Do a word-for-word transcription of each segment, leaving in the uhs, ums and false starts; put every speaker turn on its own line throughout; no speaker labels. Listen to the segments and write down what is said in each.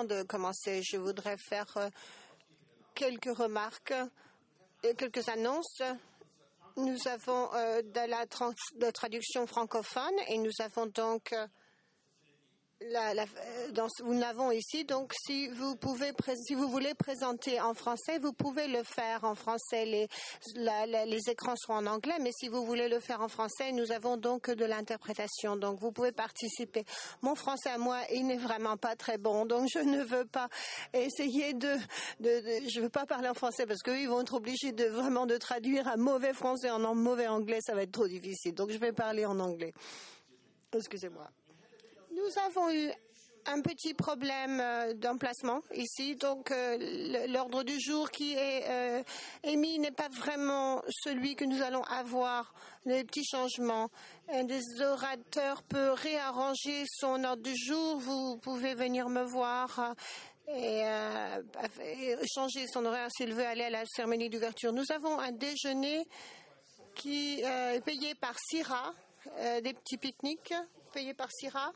avant de commencer, je voudrais faire euh, quelques remarques et quelques annonces. Nous avons euh, de la trans de traduction francophone et nous avons donc euh, La, la, dans, nous l'avons ici, donc si vous pouvez, si vous voulez présenter en français, vous pouvez le faire en français. Les, la, la, les écrans sont en anglais, mais si vous voulez le faire en français, nous avons donc de l'interprétation. Donc vous pouvez participer. Mon français à moi, il n'est vraiment pas très bon, donc je ne veux pas essayer de, de, de je veux pas parler en français parce qu'eux ils vont être obligés de vraiment de traduire un mauvais français en un mauvais anglais, ça va être trop difficile. Donc je vais parler en anglais. Excusez-moi. Nous avons eu un petit problème euh, d'emplacement ici, donc euh, l'ordre du jour qui est euh, émis n'est pas vraiment celui que nous allons avoir. Les petits changements. Un des orateurs peut réarranger son ordre du jour. Vous pouvez venir me voir et, euh, et changer son horaire s'il veut aller à la cérémonie d'ouverture. Nous avons un déjeuner qui euh, est payé par Sira, euh, des petits pique-niques payés par Sira.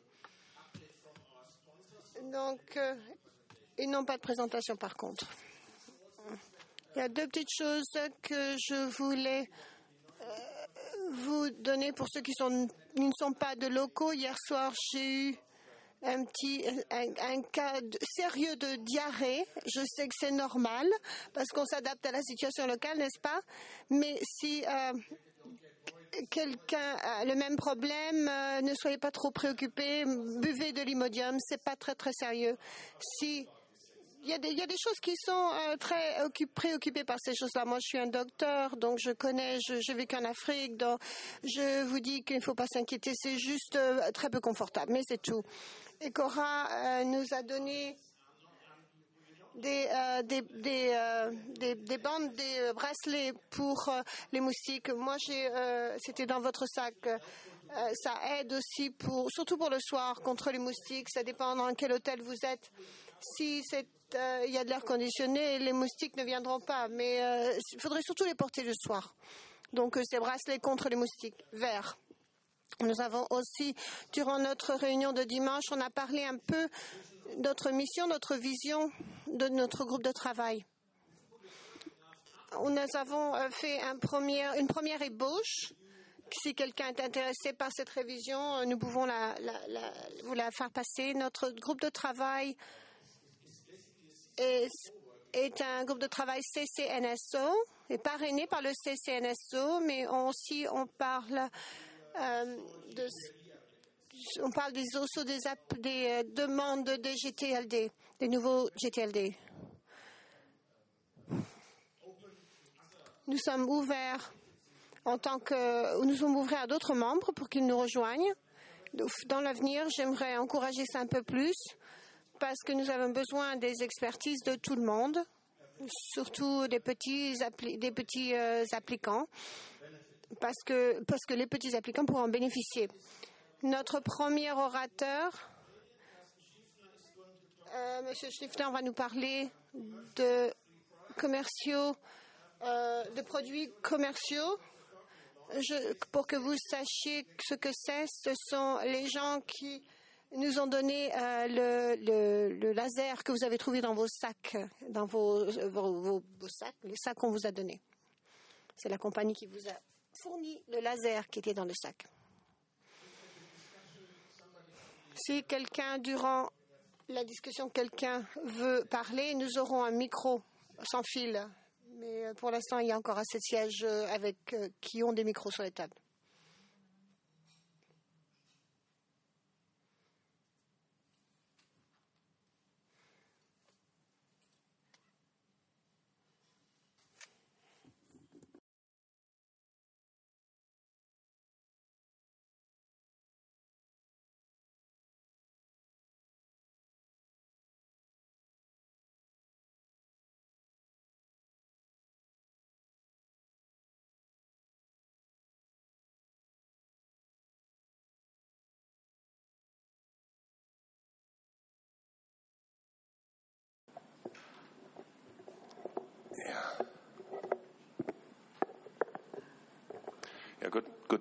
Donc, euh, ils n'ont pas de présentation par contre. Il y a deux petites choses que je voulais euh, vous donner pour ceux qui, sont, qui ne sont pas de locaux. Hier soir, j'ai eu un petit un, un cas de, sérieux de diarrhée. Je sais que c'est normal parce qu'on s'adapte à la situation locale, n'est-ce pas? Mais si euh, quelqu'un a le même problème, euh, ne soyez pas trop préoccupés, buvez de l'Imodium, c'est pas très très sérieux. Si il y a des, il y a des choses qui sont euh, très préoccupées par ces choses-là. Moi, je suis un docteur, donc je connais, je, j'ai vécu en Afrique, donc je vous dis qu'il ne faut pas s'inquiéter, c'est juste euh, très peu confortable, mais c'est tout. Et Cora euh, nous a donné Des, euh, des, des, euh, des, des bandes, des euh, bracelets pour euh, les moustiques. Moi, j'ai, euh, c'était dans votre sac. Euh, ça aide aussi, pour, surtout pour le soir, contre les moustiques. Ça dépend dans quel hôtel vous êtes. Si c'est, euh, il y a de l'air conditionné, les moustiques ne viendront pas. Mais euh, il faudrait surtout les porter le soir. Donc, euh, ces bracelets contre les moustiques, verts. Nous avons aussi, durant notre réunion de dimanche, on a parlé un peu de notre mission, notre vision de notre groupe de travail. Nous avons fait un premier, une première ébauche. Si quelqu'un est intéressé par cette révision, nous pouvons la, la, la, vous la faire passer. Notre groupe de travail est, est un groupe de travail C C N S O, est parrainé par le C C N S O, mais on, aussi on parle Euh, de, on parle des, aussi des, des euh, demandes des G T L D, des nouveaux G T L D. Nous sommes ouverts en tant que nous sommes ouverts à d'autres membres pour qu'ils nous rejoignent. Dans l'avenir, j'aimerais encourager ça un peu plus parce que nous avons besoin des expertises de tout le monde, surtout des petits, appli- des petits euh, applicants. Parce que, parce que les petits applicants pourront en bénéficier. Notre premier orateur, euh, M. Schliffner, va nous parler de commerciaux, euh, de produits commerciaux. Je, pour que vous sachiez ce que c'est, ce sont les gens qui nous ont donné euh, le, le, le laser que vous avez trouvé dans vos sacs, dans vos, vos, vos, vos sacs, les sacs qu'on vous a donnés. C'est la compagnie qui vous a fourni le laser qui était dans le sac. Si quelqu'un, durant la discussion, quelqu'un veut parler, nous aurons un micro sans fil. Mais pour l'instant, il y a encore assez de sièges avec, euh, qui ont des micros sur les tables.
Yeah. Yeah, good, good.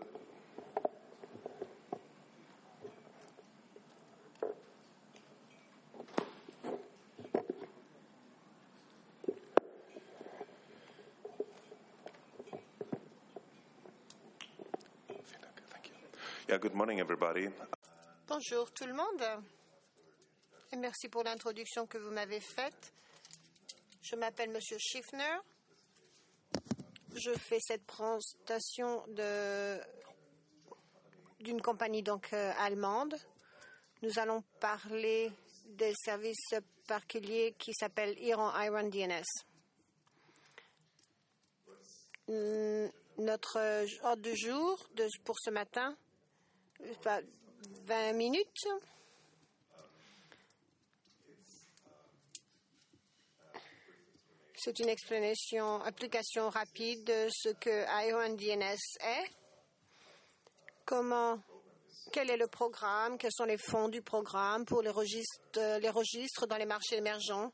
Yeah, good morning, everybody.
Bonjour tout le monde et merci pour l'introduction que vous m'avez faite. Je m'appelle Monsieur Schiffner. Je fais cette présentation de, d'une compagnie donc euh, allemande. Nous allons parler des services particuliers qui s'appellent Iran Iran D N S. Hum, notre ordre du jour de, pour ce matin, vingt minutes. C'est une explanation, application rapide de ce que Iran D N S est. Comment, quel est le programme, quels sont les fonds du programme pour les registres, les registres dans les marchés émergents.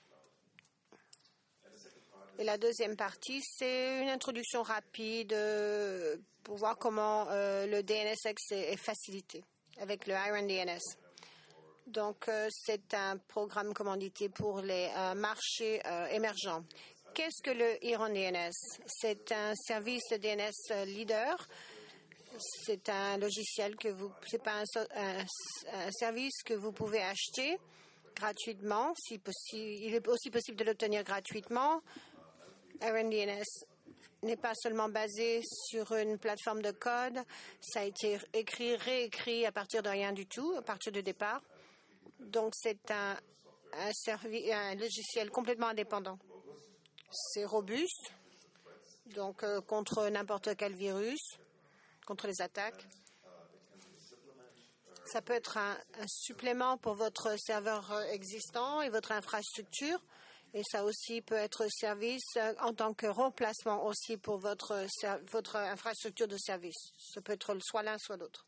Et la deuxième partie, c'est une introduction rapide euh, pour voir comment euh, le D N S X est, est facilité avec le Iran D N S. Donc, euh, c'est un programme commandité pour les euh, marchés euh, émergents. Qu'est-ce que le Iran D N S? C'est un service de D N S leader. C'est un logiciel que vous, c'est pas un, un, un service que vous pouvez acheter gratuitement. Si possible, il est aussi possible de l'obtenir gratuitement. Iran D N S n'est pas seulement basé sur une plateforme de code. Ça a été écrit, réécrit à partir de rien du tout, à partir du départ. Donc, c'est un, un, servi, un logiciel complètement indépendant. C'est robuste, donc euh, contre n'importe quel virus, contre les attaques. Ça peut être un, un supplément pour votre serveur existant et votre infrastructure. Et ça aussi peut être service en tant que remplacement aussi pour votre, votre infrastructure de service. Ça peut être soit l'un, soit l'autre.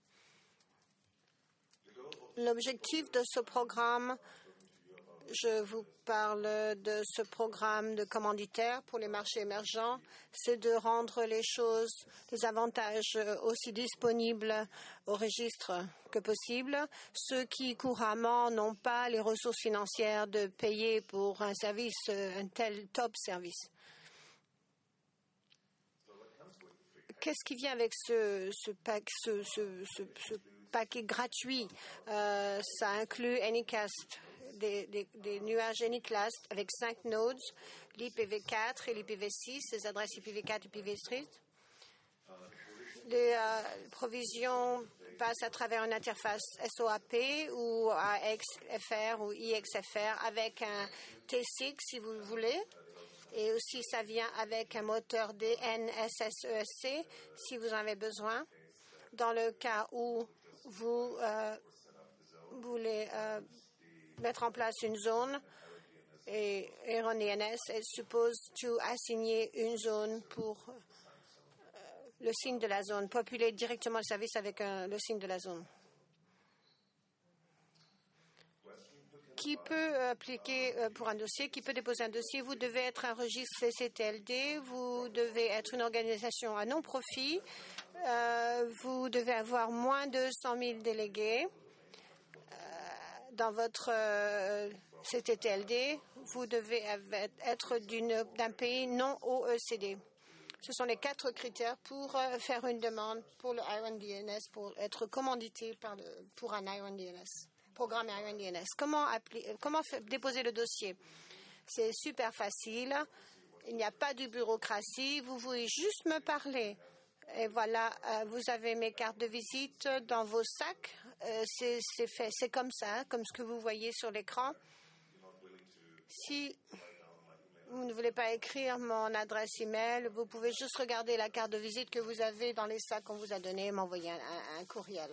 L'objectif de ce programme, je vous parle de ce programme de commanditaire pour les marchés émergents, c'est de rendre les choses, les avantages aussi disponibles au registre que possible. Ceux qui couramment n'ont pas les ressources financières de payer pour un service, un tel top service. Qu'est-ce qui vient avec ce, ce pack, ce, ce, ce, ce paquet gratuit? Euh, ça inclut Anycast, des, des, des nuages Anycast avec cinq nodes, l'I P v quatre et l'I P v six, les adresses I P v quatre et I P v six. Les euh, provisions passent à travers une interface S O A P ou A X F R ou I X F R avec un T six si vous le voulez. Et aussi, ça vient avec un moteur D N S S E S C si vous en avez besoin. Dans le cas où vous euh, voulez euh, mettre en place une zone, et Iran D N S est supposed to assigner une zone pour euh, le signe de la zone, populer directement le service avec un, le signe de la zone. Qui peut appliquer pour un dossier, qui peut déposer un dossier? Vous devez être un registre C C T L D, vous devez être une organisation à non-profit, euh, vous devez avoir moins de cent mille délégués euh, dans votre euh, C C T L D, vous devez être d'une, d'un pays non O E C D. Ce sont les quatre critères pour euh, faire une demande pour le Iran D N S, pour être commandité par le, pour un Iran D N S. Programme Iran D N S. Comment, appli- comment déposer le dossier? C'est super facile. Il n'y a pas de bureaucratie. Vous voulez juste me parler. Et voilà, euh, vous avez mes cartes de visite dans vos sacs. Euh, c'est, c'est fait, c'est comme ça, hein, comme ce que vous voyez sur l'écran. Si vous ne voulez pas écrire mon adresse email, vous pouvez juste regarder la carte de visite que vous avez dans les sacs qu'on vous a donné et m'envoyer un, un, un courriel.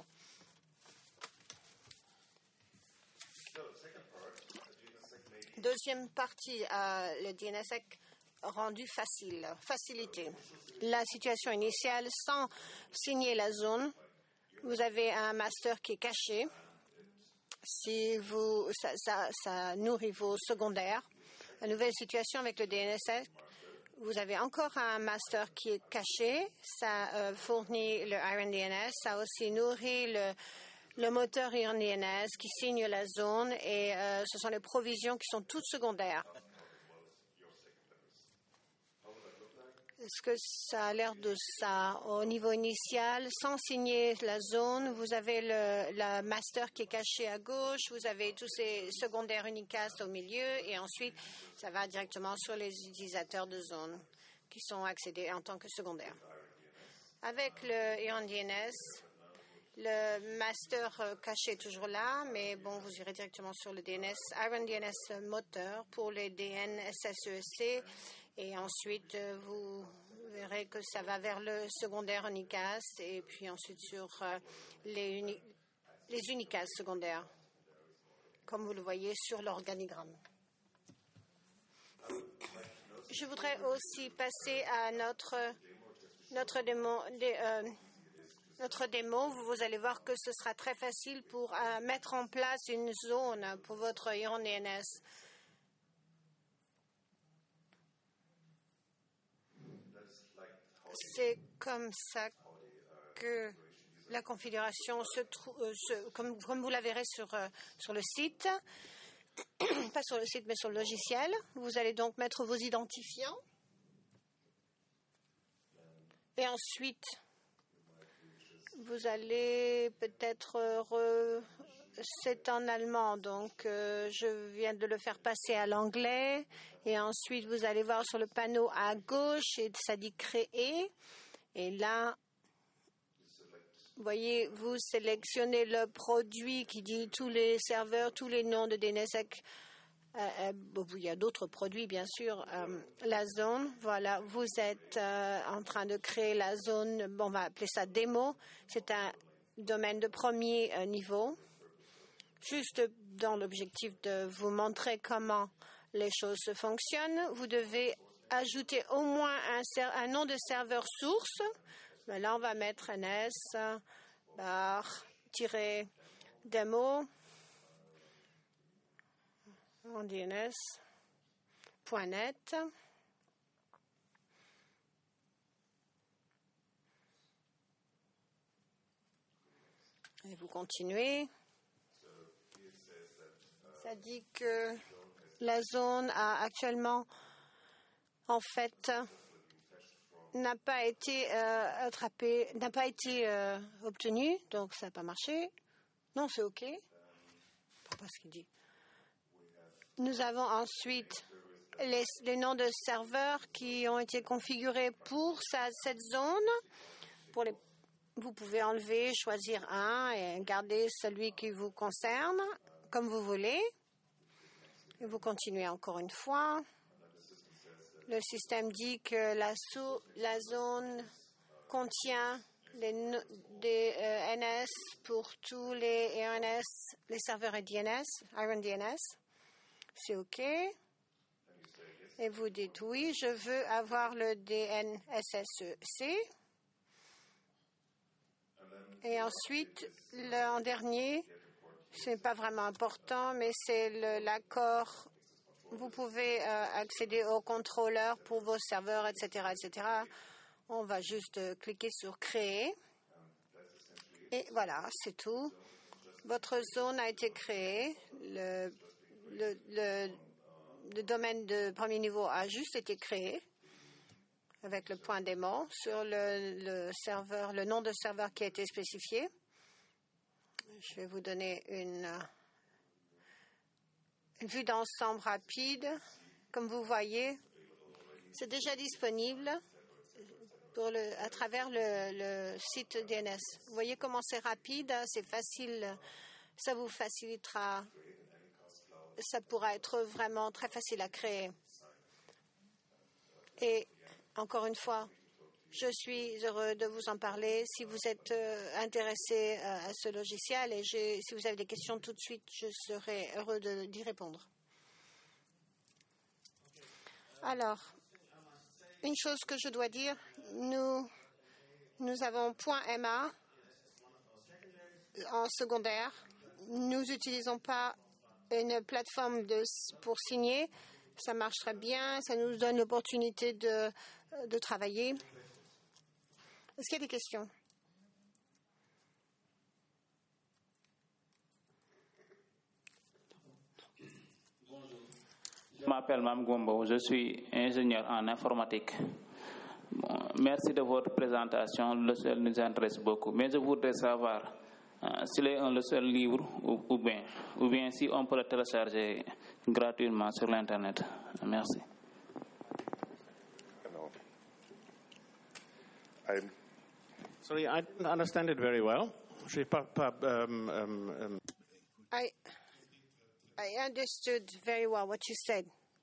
Deuxième partie, euh, le D N S S rendu facile, facilité. La situation initiale, sans signer la zone, vous avez un master qui est caché. Si vous, ça, ça, ça nourrit vos secondaires. La nouvelle situation avec le D N S S, vous avez encore un master qui est caché. Ça euh, fournit le Iran D N S. Ça aussi nourrit le le moteur Iran D N S qui signe la zone et euh, ce sont les provisions qui sont toutes secondaires. Est-ce que ça a l'air de ça? Au niveau initial, sans signer la zone, vous avez le la master qui est caché à gauche, vous avez tous ces secondaires unicast au milieu et ensuite, ça va directement sur les utilisateurs de zone qui sont accédés en tant que secondaires. Avec le I R O N D N S, le master caché est toujours là, mais bon, vous irez directement sur le D N S, I R O N D N S moteur pour les D N S S E C. Et ensuite, vous verrez que ça va vers le secondaire unicast et puis ensuite sur les, uni les unicast secondaires, comme vous le voyez sur l'organigramme. Je voudrais aussi passer à notre, notre, démo, dé, euh, notre démo. Vous allez voir que ce sera très facile pour euh, mettre en place une zone pour votre I R O N D N S. C'est comme ça que la configuration se trouve, euh, se, comme, comme vous la verrez sur, euh, sur le site, pas sur le site mais sur le logiciel. Vous allez donc mettre vos identifiants et ensuite vous allez peut-être re... c'est en allemand, donc euh, je viens de le faire passer à l'anglais. Et ensuite, vous allez voir sur le panneau à gauche, et ça dit créer. Et là, vous voyez, vous sélectionnez le produit qui dit tous les serveurs, tous les noms de D N S E C. Euh, euh, bon, il y a d'autres produits, bien sûr. Euh, la zone, voilà, vous êtes euh, en train de créer la zone, bon, on va appeler ça démo. C'est un domaine de premier euh, niveau. Juste dans l'objectif de vous montrer comment les choses fonctionnent, vous devez ajouter au moins un, un nom de serveur source. Mais là, on va mettre ns bar tiret démo en D N S point net. Et vous continuez. Ça dit que la zone a actuellement, en fait, n'a pas été euh, attrapée, n'a pas été euh, obtenue, donc ça n'a pas marché. Non, c'est OK. Je ne sais pas ce qu'il dit. Nous avons ensuite les, les noms de serveurs qui ont été configurés pour ça, cette zone. Pour les, vous pouvez enlever, choisir un et garder celui qui vous concerne, comme vous voulez. Et vous continuez encore une fois. Le système dit que la, sous, la zone contient les, des euh, N S pour tous les I R O N S, les serveurs et D N S, I R O N D N S. C'est OK. Et vous dites oui, je veux avoir le D N S S E C. Et ensuite, le, en dernier, ce n'est pas vraiment important, mais c'est l'accord. Vous pouvez euh, accéder au contrôleur pour vos serveurs, et cetera, et cetera. On va juste euh, cliquer sur créer. Et voilà, c'est tout. Votre zone a été créée. Le, le, le, le domaine de premier niveau a juste été créé avec le point démo sur le, le serveur, le nom de serveur qui a été spécifié. Je vais vous donner une, une vue d'ensemble rapide. Comme vous voyez, c'est déjà disponible pour le, à travers le, le site D N S. Vous voyez comment c'est rapide, c'est facile, ça vous facilitera, ça pourra être vraiment très facile à créer. Et encore une fois, je suis heureux de vous en parler. Si vous êtes euh, intéressé euh, à ce logiciel et si vous avez des questions tout de suite, je serai heureux d'y répondre. Alors, une chose que je dois dire, nous, nous avons .ma en secondaire. Nous n'utilisons pas une plateforme de, pour signer. Ça marche très bien. Ça nous donne l'opportunité de, de travailler. Est-ce qu'il y a des questions?
Je m'appelle Mam Gombo, je suis ingénieur en informatique. Bon, merci de votre présentation. Le logiciel nous intéresse beaucoup. Mais je voudrais savoir euh, s'il est un logiciel libre ou, ou, bien, ou bien si on peut le télécharger gratuitement sur l'Internet. Merci.
Genau. I'm
Sorry, I didn't understand it very well. Je pas, pas, um, um, um.
I, I understood very well what you said.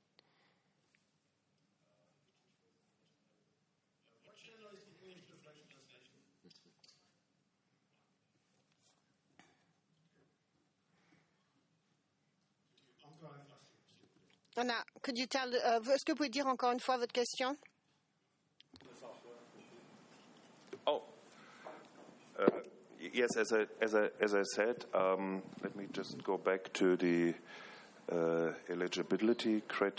Anna, could you tell, uh, est-ce que vous pouvez dire encore une fois votre question?
Oh, uh, yes. As I as I as I said, um, let me just go back to the uh, eligibility criteria.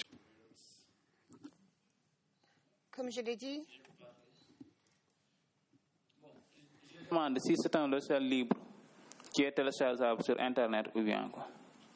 Comme je l'ai dit,
Je demande si c'est un logiciel libre qui est téléchargeable sur Internet ou bien quoi.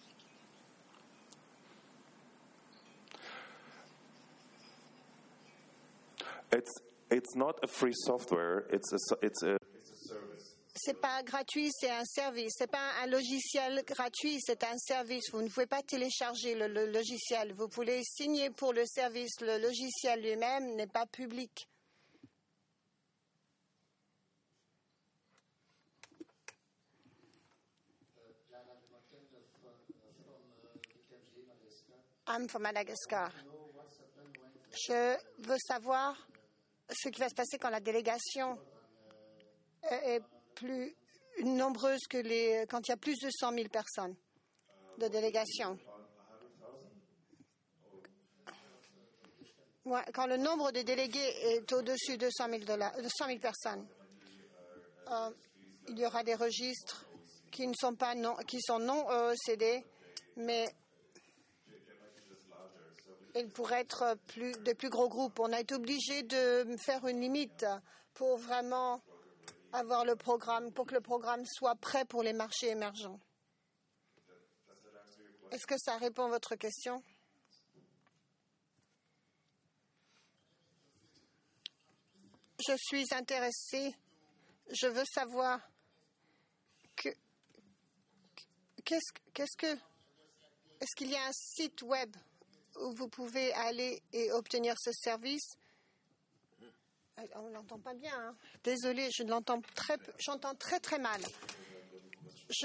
It's it's not a free software. It's a it's a
c'est pas gratuit, c'est un service. C'est pas un logiciel gratuit, c'est un service. Vous ne pouvez pas télécharger le, le logiciel. Vous pouvez signer pour le service. Le logiciel lui-même n'est pas public. I'm from Madagascar. Je veux savoir ce qui va se passer quand la délégation est plus nombreuse que les, quand il y a plus de cent mille personnes de délégation. Ouais, quand le nombre de délégués est au-dessus de cent mille personnes, euh, il y aura des registres qui ne sont pas non, qui sont non O E C D, mais il pourrait être plus, de plus gros groupes. On a été obligé de faire une limite pour vraiment avoir le programme, pour que le programme soit prêt pour les marchés émergents. Est-ce que ça répond à votre question? Je suis intéressée. Je veux savoir que qu'est-ce, qu'est-ce que est-ce qu'il y a un site web où vous pouvez aller et obtenir ce service? On ne l'entend pas bien. Hein. Désolée, je l'entends très peu. J'entends très très mal. Je...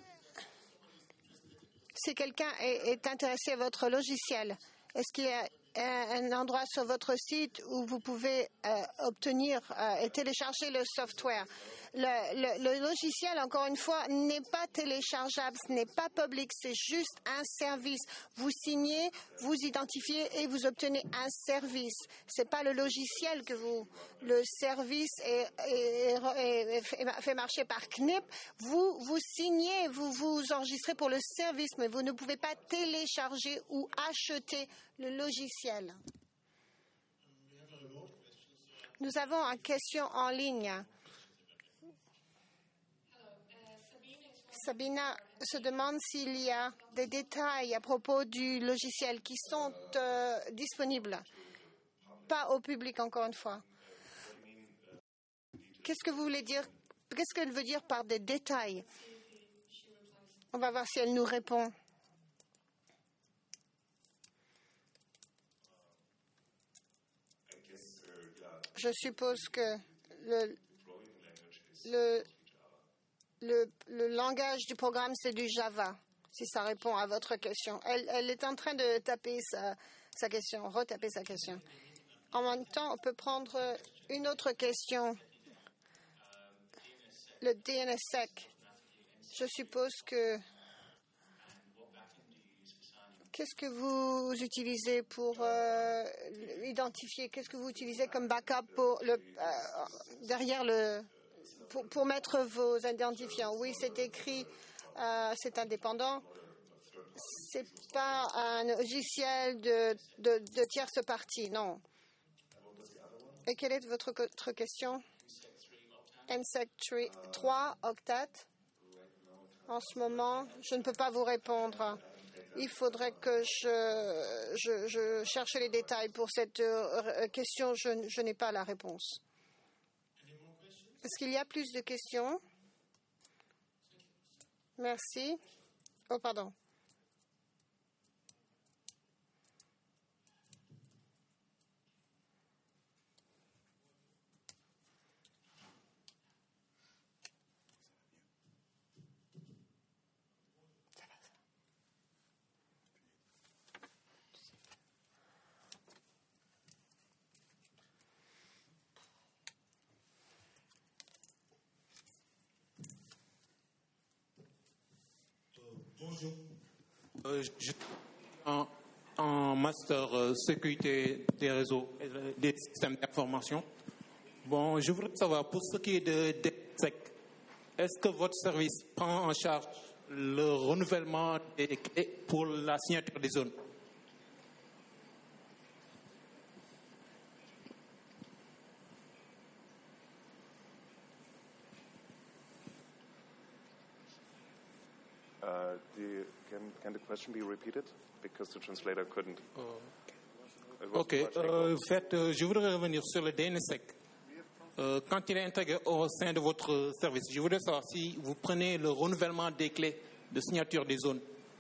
Si quelqu'un est, est intéressé à votre logiciel, est-ce qu'il y a un, un endroit sur votre site où vous pouvez euh, obtenir euh, et télécharger le software? Le, le, le logiciel, encore une fois, n'est pas téléchargeable, ce n'est pas public, c'est juste un service. Vous signez, vous identifiez et vous obtenez un service. Ce n'est pas le logiciel que vous... Le service est, est, est, est fait marcher par C N I P. Vous, vous signez, vous vous enregistrez pour le service, mais vous ne pouvez pas télécharger ou acheter le logiciel. Nous avons une question en ligne. Sabina se demande s'il y a des détails à propos du logiciel qui sont euh, disponibles, pas au public encore une fois. Qu'est-ce que vous voulez dire? Qu'est-ce qu'elle veut dire par des détails? On va voir si elle nous répond. Je suppose que le, le Le, le langage du programme, c'est du Java, si ça répond à votre question. Elle, elle est en train de taper sa, sa question, retaper sa question. En même temps, on peut prendre une autre question. Le D N S S E C. Je suppose que... Qu'est-ce que vous utilisez pour euh, identifier? Qu'est-ce que vous utilisez comme backup pour le, euh, derrière le... Pour, pour mettre vos identifiants? Oui, c'est écrit, euh, c'est indépendant. C'est pas un logiciel de, de, de tierce partie, non. Et quelle est votre, votre question? N S E C trois, Octat. En ce moment, je ne peux pas vous répondre. Il faudrait que je, je, je cherche les détails pour cette euh, question. Je, je n'ai pas la réponse. Est-ce qu'il y a plus de questions? Merci. Oh, pardon.
Bonjour. Euh, je suis en, en master euh, sécurité des réseaux et des systèmes d'information. Bon, je voudrais savoir, pour ce qui est de DevSec, est-ce que votre service prend en charge le renouvellement des clés pour la signature des zones?
Uh, the, can, can the question be repeated? Because the translator couldn't. It was
Ok,
too much
euh,
echo.
en fait, euh, je voudrais revenir sur le D N S S E C. Euh, quand il est intégré au sein de votre service, je voudrais savoir si vous prenez le renouvellement des clés de signature des zones.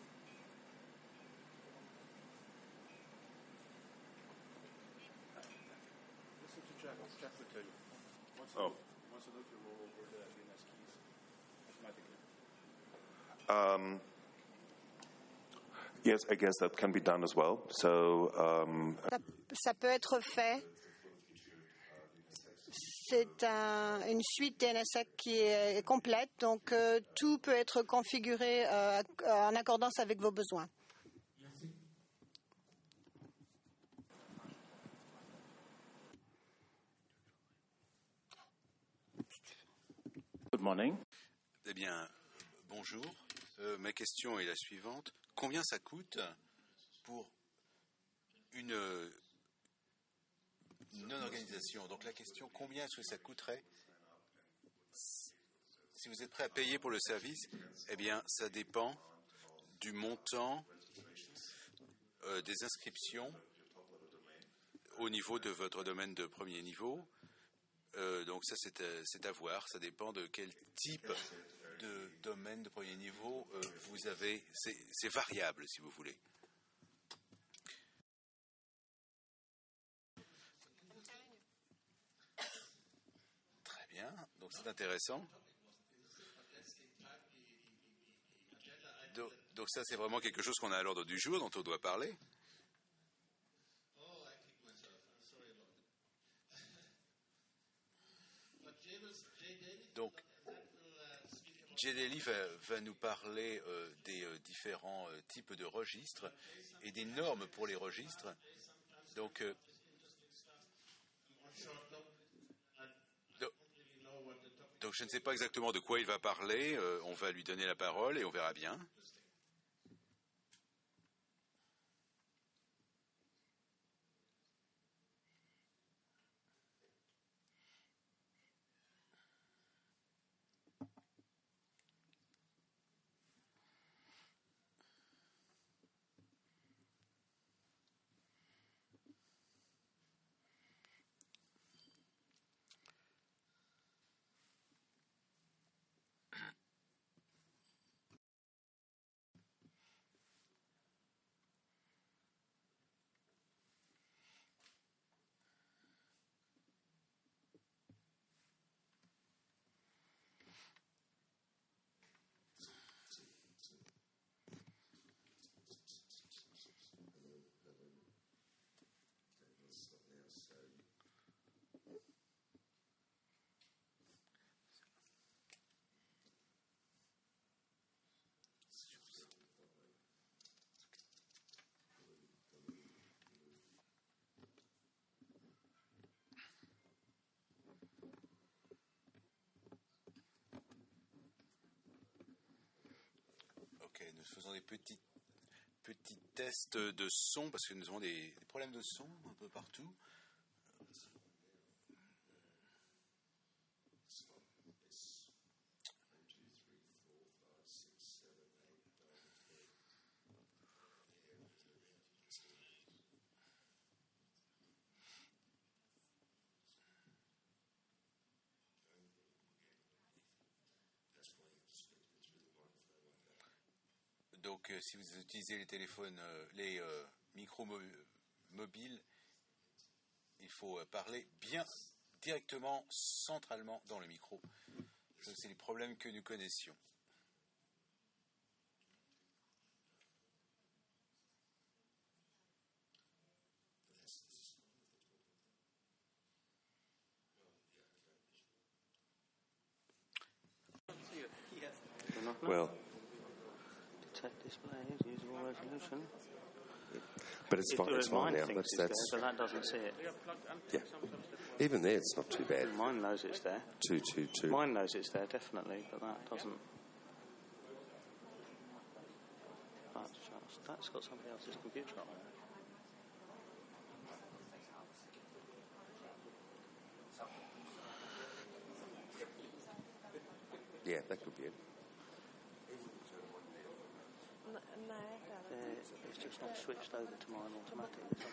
Oh. Um, yes, I guess that can be done as well. So, um,
Ça, ça peut être fait. C'est un, une suite D N S S E C qui est complète, donc euh, tout peut être configuré euh, en accordance avec vos besoins.
Good morning.
Eh bien, bonjour. Euh, ma question est la suivante. Combien ça coûte pour une, une non-organisation? Donc la question, combien est-ce que ça coûterait si vous êtes prêt à payer pour le service? Eh bien, ça dépend du montant euh, des inscriptions au niveau de votre domaine de premier niveau. Euh, donc ça, c'est à, c'est à voir. Ça dépend de quel type de domaine de premier niveau euh, vous avez. C'est, c'est variable, si vous voulez. Très bien. Donc c'est intéressant. Donc, donc ça, c'est vraiment quelque chose qu'on a à l'ordre du jour, dont on doit parler. Donc, Jay Daly va, va nous parler euh, des euh, différents euh, types de registres et des normes pour les registres. Donc, euh, donc, donc, je ne sais pas exactement de quoi il va parler. Euh, on va lui donner la parole et on verra bien. Ok, nous faisons des petits, petits tests de son parce que nous avons des, des problèmes de son un peu partout. Donc, euh, si vous utilisez les téléphones, euh, les euh, micros mo mobiles, il faut euh, parler bien directement, centralement dans le micro. C'est les problèmes que nous connaissions.
Well, but it's fine, it's fine now. That's, that's,
but that doesn't see it.
yeah. Even there, it's not too bad.
Mine knows it's there.
Two, two, two.
Mine knows it's there, definitely, but that doesn't. That's just, that's got somebody else's computer on it.
Yeah, that could be it.
Uh, it's just not switched over to mine automatically.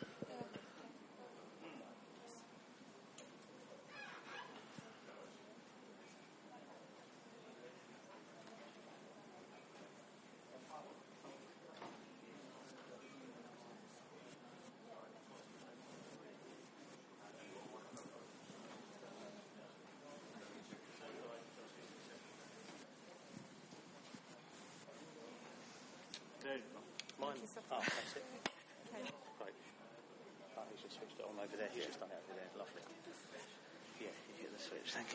Mine. Oh, that's it. Okay. Great. Oh, he's just switched it on over there. He's just done it over there. Lovely. Yeah, you hit the switch. Thank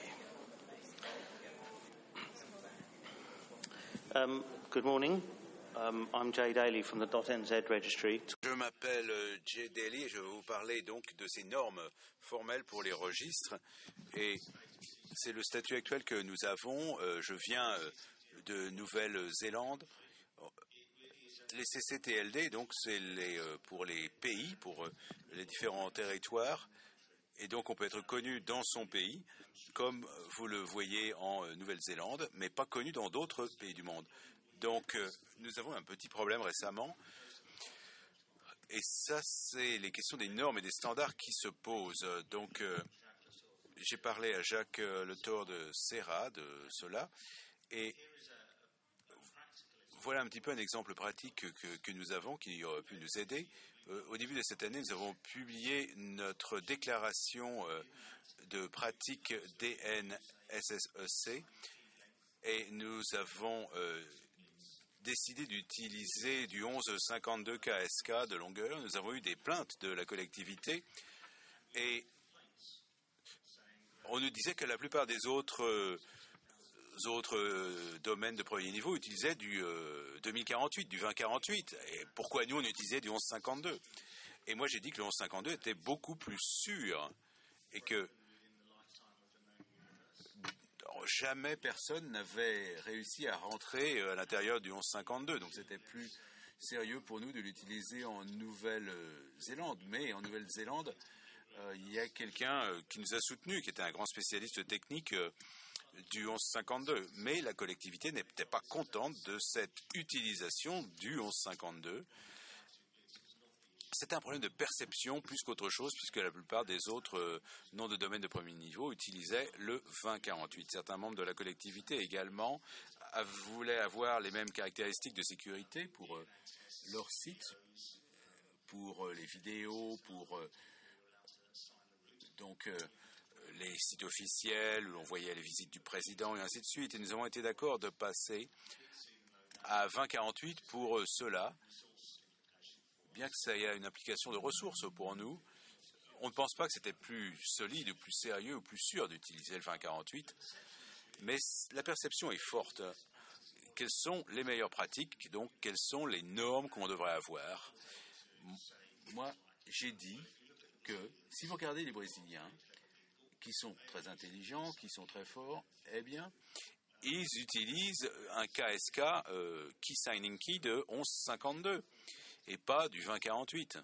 you. Um, good morning. Um, I'm Jay Daly from the .N Z Registry.
Je m'appelle Jay Daly et je vais vous parler donc de ces normes formelles pour les registres. Et c'est le statut actuel que nous avons. Euh, je viens euh, de Nouvelle-Zélande. Les C C T L D, donc, c'est les, euh, pour les pays, pour euh, les différents territoires. Et donc, on peut être connu dans son pays, comme vous le voyez en euh, Nouvelle-Zélande, mais pas connu dans d'autres pays du monde. Donc, euh, nous avons un petit problème récemment. Et ça, c'est les questions des normes et des standards qui se posent. Donc, euh, j'ai parlé à Jacques euh, Le Thor de Serra de cela. Et voilà un petit peu un exemple pratique que, que, que nous avons, qui aurait pu nous aider. Euh, au début de cette année, nous avons publié notre déclaration euh, de pratique D N S S E C et nous avons euh, décidé d'utiliser du onze cinquante-deux K S K de longueur. Nous avons eu des plaintes de la collectivité et on nous disait que la plupart des autres euh, autres euh, domaines de premier niveau utilisaient du euh, deux mille quarante-huit, du vingt quarante-huit. Et pourquoi nous, on utilisait du onze cinquante-deux? Et moi, j'ai dit que le onze cinquante-deux était beaucoup plus sûr et que jamais personne n'avait réussi à rentrer à l'intérieur du onze cinquante-deux. Donc, c'était plus sérieux pour nous de l'utiliser en Nouvelle-Zélande. Mais en Nouvelle-Zélande, euh, il y a quelqu'un euh, qui nous a soutenus, qui était un grand spécialiste technique euh, du onze cinquante-deux, mais la collectivité n'était pas contente de cette utilisation du onze cinquante-deux. C'était un problème de perception plus qu'autre chose, puisque la plupart des autres euh, noms de domaine de premier niveau utilisaient le vingt quarante-huit. Certains membres de la collectivité également a, voulaient avoir les mêmes caractéristiques de sécurité pour euh, leur site, pour euh, les vidéos, pour euh, donc euh, les sites officiels où l'on voyait les visites du président et ainsi de suite. Et nous avons été d'accord de passer à vingt quarante-huit pour cela, bien que ça ait une implication de ressources pour nous. On ne pense pas que c'était plus solide, ou plus sérieux, ou plus sûr d'utiliser le vingt quarante-huit, mais la perception est forte. Quelles sont les meilleures pratiques, donc quelles sont les normes qu'on devrait avoir? Moi, j'ai dit que si vous regardez les Brésiliens, qui sont très intelligents, qui sont très forts, eh bien, ils utilisent un K S K, euh, Key Signing Key de onze cinquante-deux, et pas du vingt quarante-huit.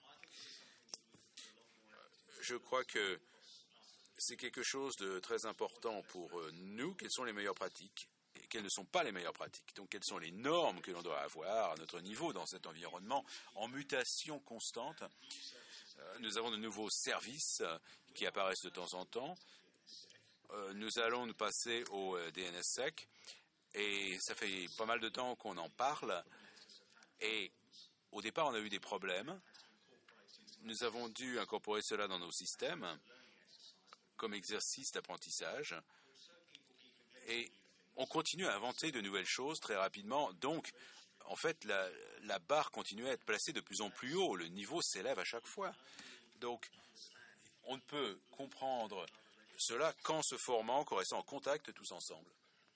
Je crois que c'est quelque chose de très important pour nous. Quelles sont les meilleures pratiques et quelles ne sont pas les meilleures pratiques? Donc, quelles sont les normes que l'on doit avoir à notre niveau dans cet environnement en mutation constante? Nous avons de nouveaux services qui apparaissent de temps en temps. Nous allons nous passer au D N S S E C et ça fait pas mal de temps qu'on en parle. Et au départ, on a eu des problèmes. Nous avons dû incorporer cela dans nos systèmes comme exercice d'apprentissage. Et on continue à inventer de nouvelles choses très rapidement. Donc, en fait, la, la barre continue à être placée de plus en plus haut. Le niveau s'élève à chaque fois. Donc, on ne peut comprendre cela qu'en se formant, qu'en restant en contact tous ensemble.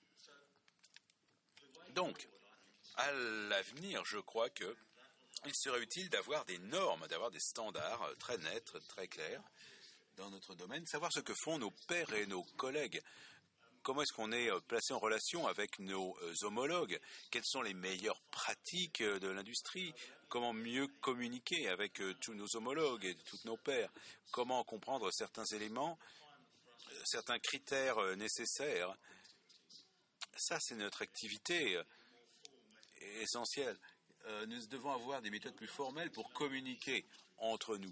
Donc, à l'avenir, je crois qu'il serait utile d'avoir des normes, d'avoir des standards très nets, très clairs dans notre domaine, savoir ce que font nos pairs et nos collègues. Comment est-ce qu'on est placé en relation avec nos homologues? Quelles sont les meilleures pratiques de l'industrie? Comment mieux communiquer avec tous nos homologues et tous nos pairs? Comment comprendre certains éléments, certains critères nécessaires? Ça, c'est notre activité essentielle. Nous devons avoir des méthodes plus formelles pour communiquer entre nous.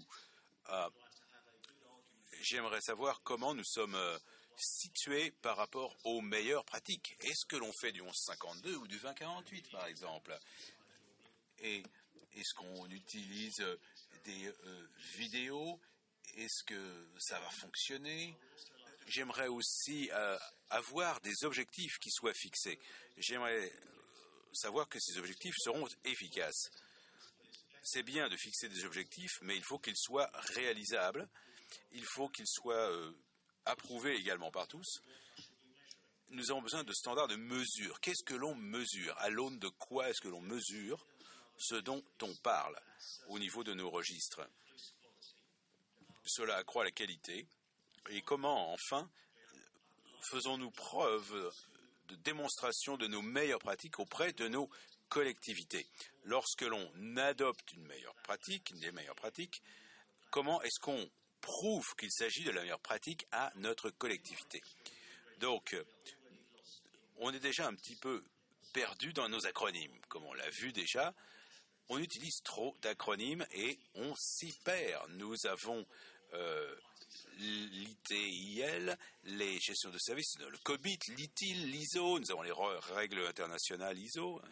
J'aimerais savoir comment nous sommes situés par rapport aux meilleures pratiques. Est-ce que l'on fait du onze cinquante-deux ou du vingt quarante-huit, par exemple? Et est-ce qu'on utilise des euh, vidéos? Est-ce que ça va fonctionner? J'aimerais aussi euh, avoir des objectifs qui soient fixés. J'aimerais savoir que ces objectifs seront efficaces. C'est bien de fixer des objectifs, mais il faut qu'ils soient réalisables. Il faut qu'ils soient euh, approuvés également par tous. Nous avons besoin de standards de mesure. Qu'est-ce que l'on mesure? À l'aune de quoi est-ce que l'on mesure ce dont on parle au niveau de nos registres? Cela accroît la qualité. Et comment, enfin, faisons-nous preuve de démonstration de nos meilleures pratiques auprès de nos collectivités? Lorsque l'on adopte une meilleure pratique, une des meilleures pratiques, comment est-ce qu'on prouve qu'il s'agit de la meilleure pratique à notre collectivité? Donc, on est déjà un petit peu perdu dans nos acronymes. Comme on l'a vu déjà, on utilise trop d'acronymes et on s'y perd. Nous avons euh, l'I T I L, les gestions de services, le COBIT, l'I T I L, l'I S O, nous avons les règles internationales I S O,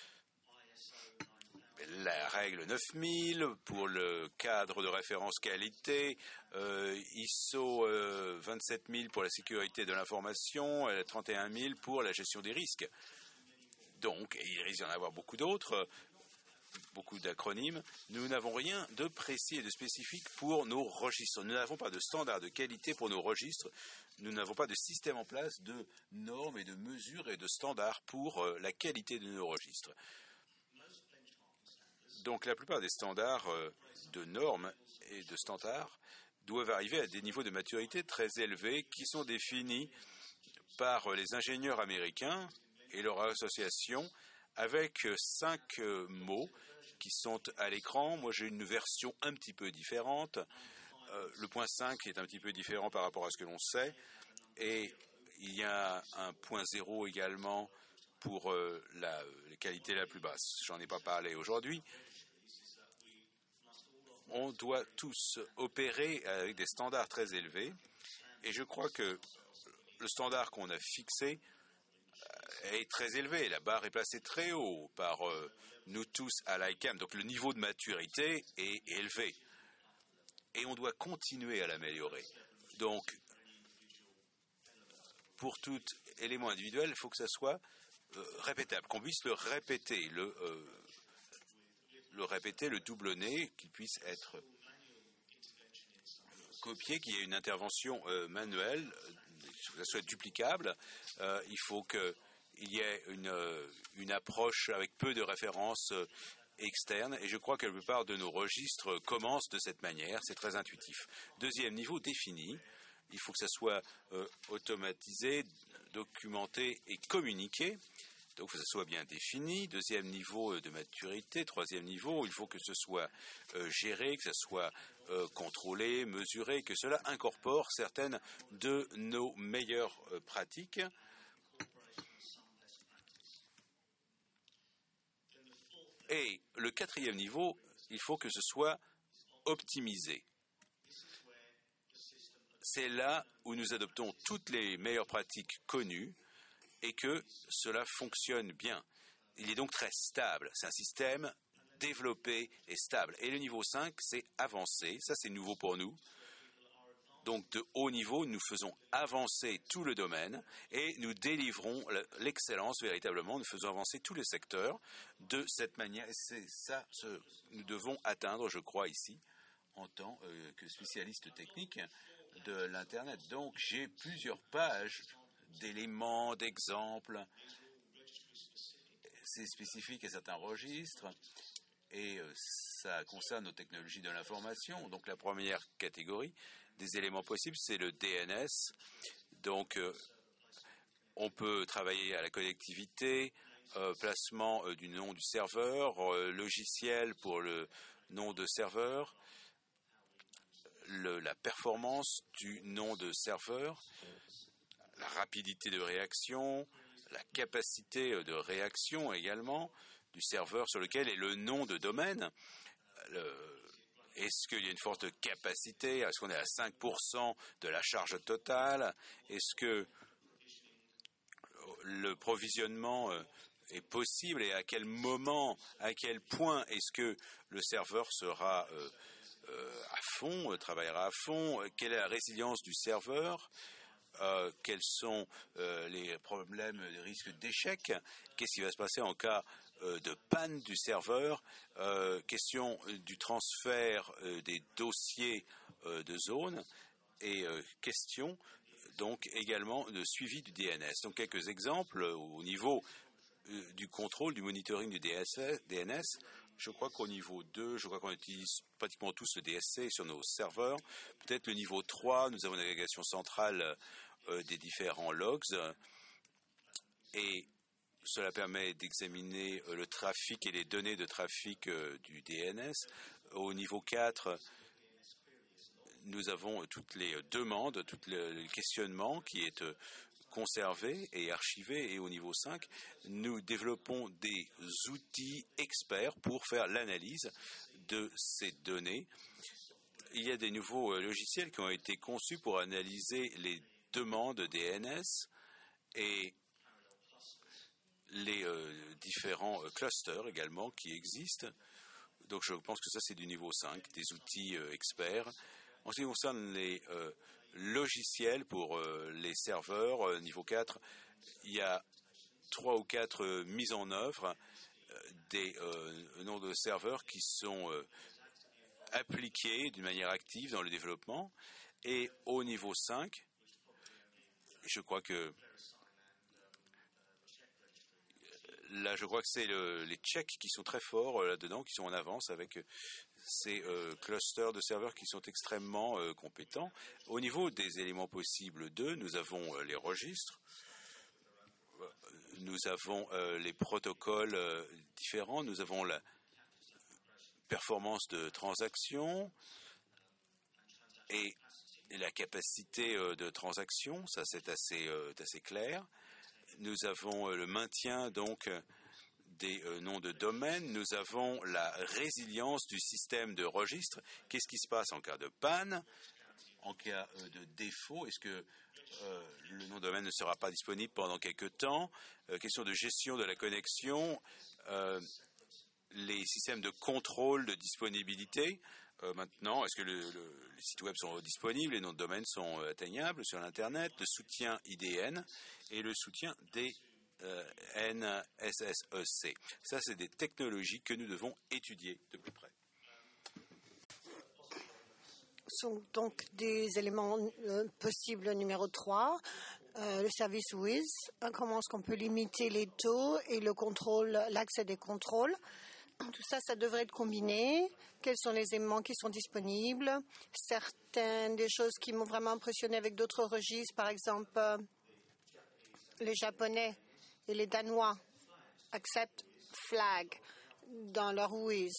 la règle neuf mille pour le cadre de référence qualité, euh, I S O euh, vingt-sept mille pour la sécurité de l'information, et trente et un mille pour la gestion des risques. Donc, et il risque d'y en avoir beaucoup d'autres, beaucoup d'acronymes. Nous n'avons rien de précis et de spécifique pour nos registres. Nous n'avons pas de standard de qualité pour nos registres. Nous n'avons pas de système en place de normes et de mesures et de standards pour euh, la qualité de nos registres. Donc la plupart des standards euh, de normes et de standards doivent arriver à des niveaux de maturité très élevés qui sont définis par euh, les ingénieurs américains et leur association avec euh, cinq euh, mots qui sont à l'écran. Moi j'ai une version un petit peu différente. Euh, le point cinq est un petit peu différent par rapport à ce que l'on sait. Et il y a un point zéro également pour euh, la, la qualité la plus basse. J'en ai pas parlé aujourd'hui. On doit tous opérer avec des standards très élevés et je crois que le standard qu'on a fixé est très élevé. La barre est placée très haut par euh, nous tous à l'I C A M. Donc le niveau de maturité est élevé et on doit continuer à l'améliorer. Donc pour tout élément individuel, il faut que ça soit euh, répétable, qu'on puisse le répéter, le euh, le répéter, le doublonner, qu'il puisse être copié, qu'il y ait une intervention euh, manuelle, que ça soit duplicable. Euh, il faut qu'il y ait une, euh, une approche avec peu de références euh, externes, et je crois que la plupart de nos registres commencent de cette manière. C'est très intuitif. Deuxième niveau, défini. Il faut que ça soit euh, automatisé, documenté et communiqué. Donc, il faut que ce soit bien défini. Deuxième niveau de maturité. Troisième niveau, il faut que ce soit euh, géré, que ce soit euh, contrôlé, mesuré, que cela incorpore certaines de nos meilleures euh, pratiques. Et le quatrième niveau, il faut que ce soit optimisé. C'est là où nous adoptons toutes les meilleures pratiques connues et que cela fonctionne bien. il est donc très stable. C'est un système développé et stable. Et le niveau cinq, c'est avancé. Ça, c'est nouveau pour nous. Donc, de haut niveau, nous faisons avancer tout le domaine et nous délivrons l'excellence véritablement. Nous faisons avancer tous les secteurs de cette manière. Et c'est ça que nous devons atteindre, je crois, ici, en tant euh, que spécialiste technique de l'Internet. Donc, j'ai plusieurs pages d'éléments, d'exemples. C'est spécifique à certains registres et euh, ça concerne nos technologies de l'information. Donc, la première catégorie des éléments possibles, c'est le D N S. Donc, euh, on peut travailler à la connectivité, euh, placement euh, du nom du serveur, euh, logiciel pour le nom de serveur, le, la performance du nom de serveur, la rapidité de réaction, la capacité de réaction également du serveur sur lequel est le nom de domaine. Le, Est-ce qu'il y a une forte capacité? Est-ce qu'on est à cinq pour cent de la charge totale? Est-ce que le provisionnement est possible et à quel moment, à quel point est-ce que le serveur sera euh, euh, à fond, travaillera à fond? Quelle est la résilience du serveur? Euh, quels sont euh, les problèmes, les risques d'échec? Qu'est-ce qui va se passer en cas euh, de panne du serveur? euh, Question du transfert euh, des dossiers euh, de zone et euh, question donc également de suivi du D N S. Donc quelques exemples euh, au niveau euh, du contrôle, du monitoring du D N S. Je crois qu'au niveau deux, je crois qu'on utilise pratiquement tous le D S C sur nos serveurs. Peut-être le niveau trois, nous avons une agrégation centrale euh, des différents logs. Et cela permet d'examiner euh, le trafic et les données de trafic euh, du D N S. Au niveau quatre, nous avons toutes les demandes, tous les questionnements qui est euh, conservé et archivé. Et au niveau cinq, nous développons des outils experts pour faire l'analyse de ces données. Il y a des nouveaux logiciels qui ont été conçus pour analyser les demandes D N S et les euh, différents clusters également qui existent. Donc je pense que ça c'est du niveau cinq, des outils euh, experts. En ce qui concerne les euh, logiciels pour euh, les serveurs, euh, niveau quatre, il y a trois ou quatre euh, mises en œuvre euh, des euh, noms de serveurs qui sont euh, appliqués d'une manière active dans le développement. Et au niveau cinq, je crois que là, je crois que c'est le, les checks qui sont très forts euh, là-dedans, qui sont en avance avec euh, ces euh, clusters de serveurs qui sont extrêmement euh, compétents. Au niveau des éléments possibles deux, nous avons euh, les registres, nous avons euh, les protocoles euh, différents, nous avons la performance de transaction et la capacité euh, de transaction, ça c'est assez, euh, assez clair. Nous avons euh, le maintien donc des euh, noms de domaine, nous avons la résilience du système de registre. Qu'est-ce qui se passe en cas de panne, en cas euh, de défaut? Est-ce que euh, le nom de domaine ne sera pas disponible pendant quelques temps? euh, Question de gestion de la connexion, euh, les systèmes de contrôle de disponibilité. Euh, maintenant, est-ce que le, le, les sites web sont disponibles, les noms de domaine sont euh, atteignables sur l'Internet, le soutien I D N et le soutien des euh, N S S E C. Ça, c'est des technologies que nous devons étudier de plus près.
Ce sont donc des éléments euh, possibles numéro trois. Euh, le service Wiz, comment est-ce qu'on peut limiter les taux et le contrôle, l'accès des contrôles. Tout ça, ça devrait être combiné. Quels sont les éléments qui sont disponibles? Certaines des choses qui m'ont vraiment impressionné avec d'autres registres, par exemple, euh, les Japonais et les Danois acceptent Flag dans leur Wiz.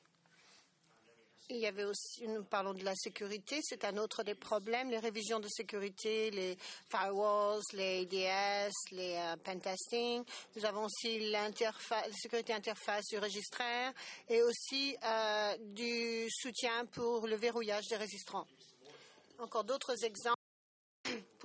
Il y avait aussi, nous parlons de la sécurité, c'est un autre des problèmes, les révisions de sécurité, les firewalls, les A D S, les uh, pentesting. Nous avons aussi l'interface, la sécurité interface du registraire et aussi euh, du soutien pour le verrouillage des registrants. Encore d'autres exemples pour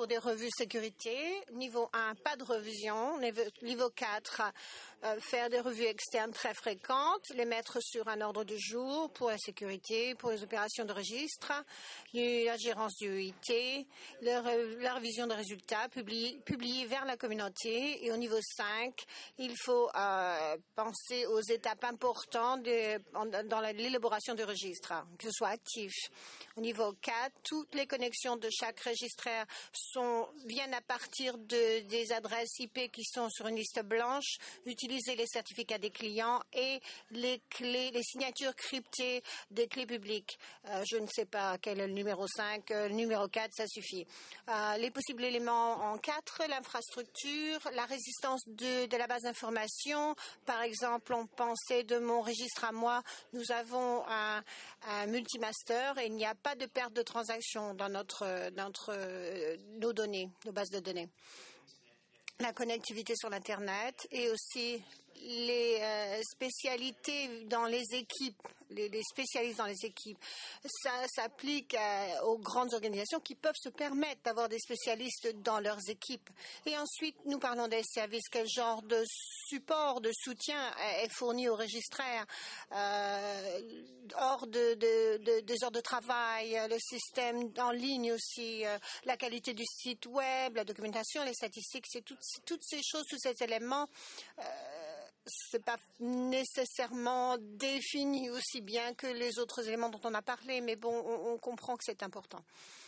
pour des revues sécurité. Niveau un, pas de révision. Niveau quatre, euh, faire des revues externes très fréquentes, les mettre sur un ordre du jour pour la sécurité, pour les opérations de registre, la gérance du U I T, la, la révision des résultats publiés, publiés vers la communauté. Et au niveau cinq, il faut euh, penser aux étapes importantes de, en, dans l'élaboration du registre, que ce soit actif. Au niveau quatre, toutes les connexions de chaque registraire sont, viennent à partir de, des adresses I P qui sont sur une liste blanche. Utiliser les certificats des clients et les clés, les signatures cryptées des clés publiques. Euh, je ne sais pas quel est le numéro cinq, euh, le numéro quatre, ça suffit. Euh, les possibles éléments en quatre, l'infrastructure, la résistance de, de la base d'information. Par exemple, on pensait de mon registre à moi, nous avons un, un multimaster et il n'y a pas de perte de transaction dans notre, dans notre, nos données, nos bases de données. La connectivité sur l'Internet et aussi les euh, spécialités dans les équipes, les, les spécialistes dans les équipes. Ça s'applique euh, aux grandes organisations qui peuvent se permettre d'avoir des spécialistes dans leurs équipes. Et ensuite, nous parlons des services. Quel genre de support, de soutien est fourni aux registraires euh, hors de, de, de, des heures de travail, le système en ligne aussi, euh, la qualité du site web, la documentation, les statistiques, c'est tout, toutes ces choses, tous ces éléments. Euh, ce n'est pas nécessairement défini aussi bien que les autres éléments dont on a parlé, mais bon, on, on comprend que c'est important.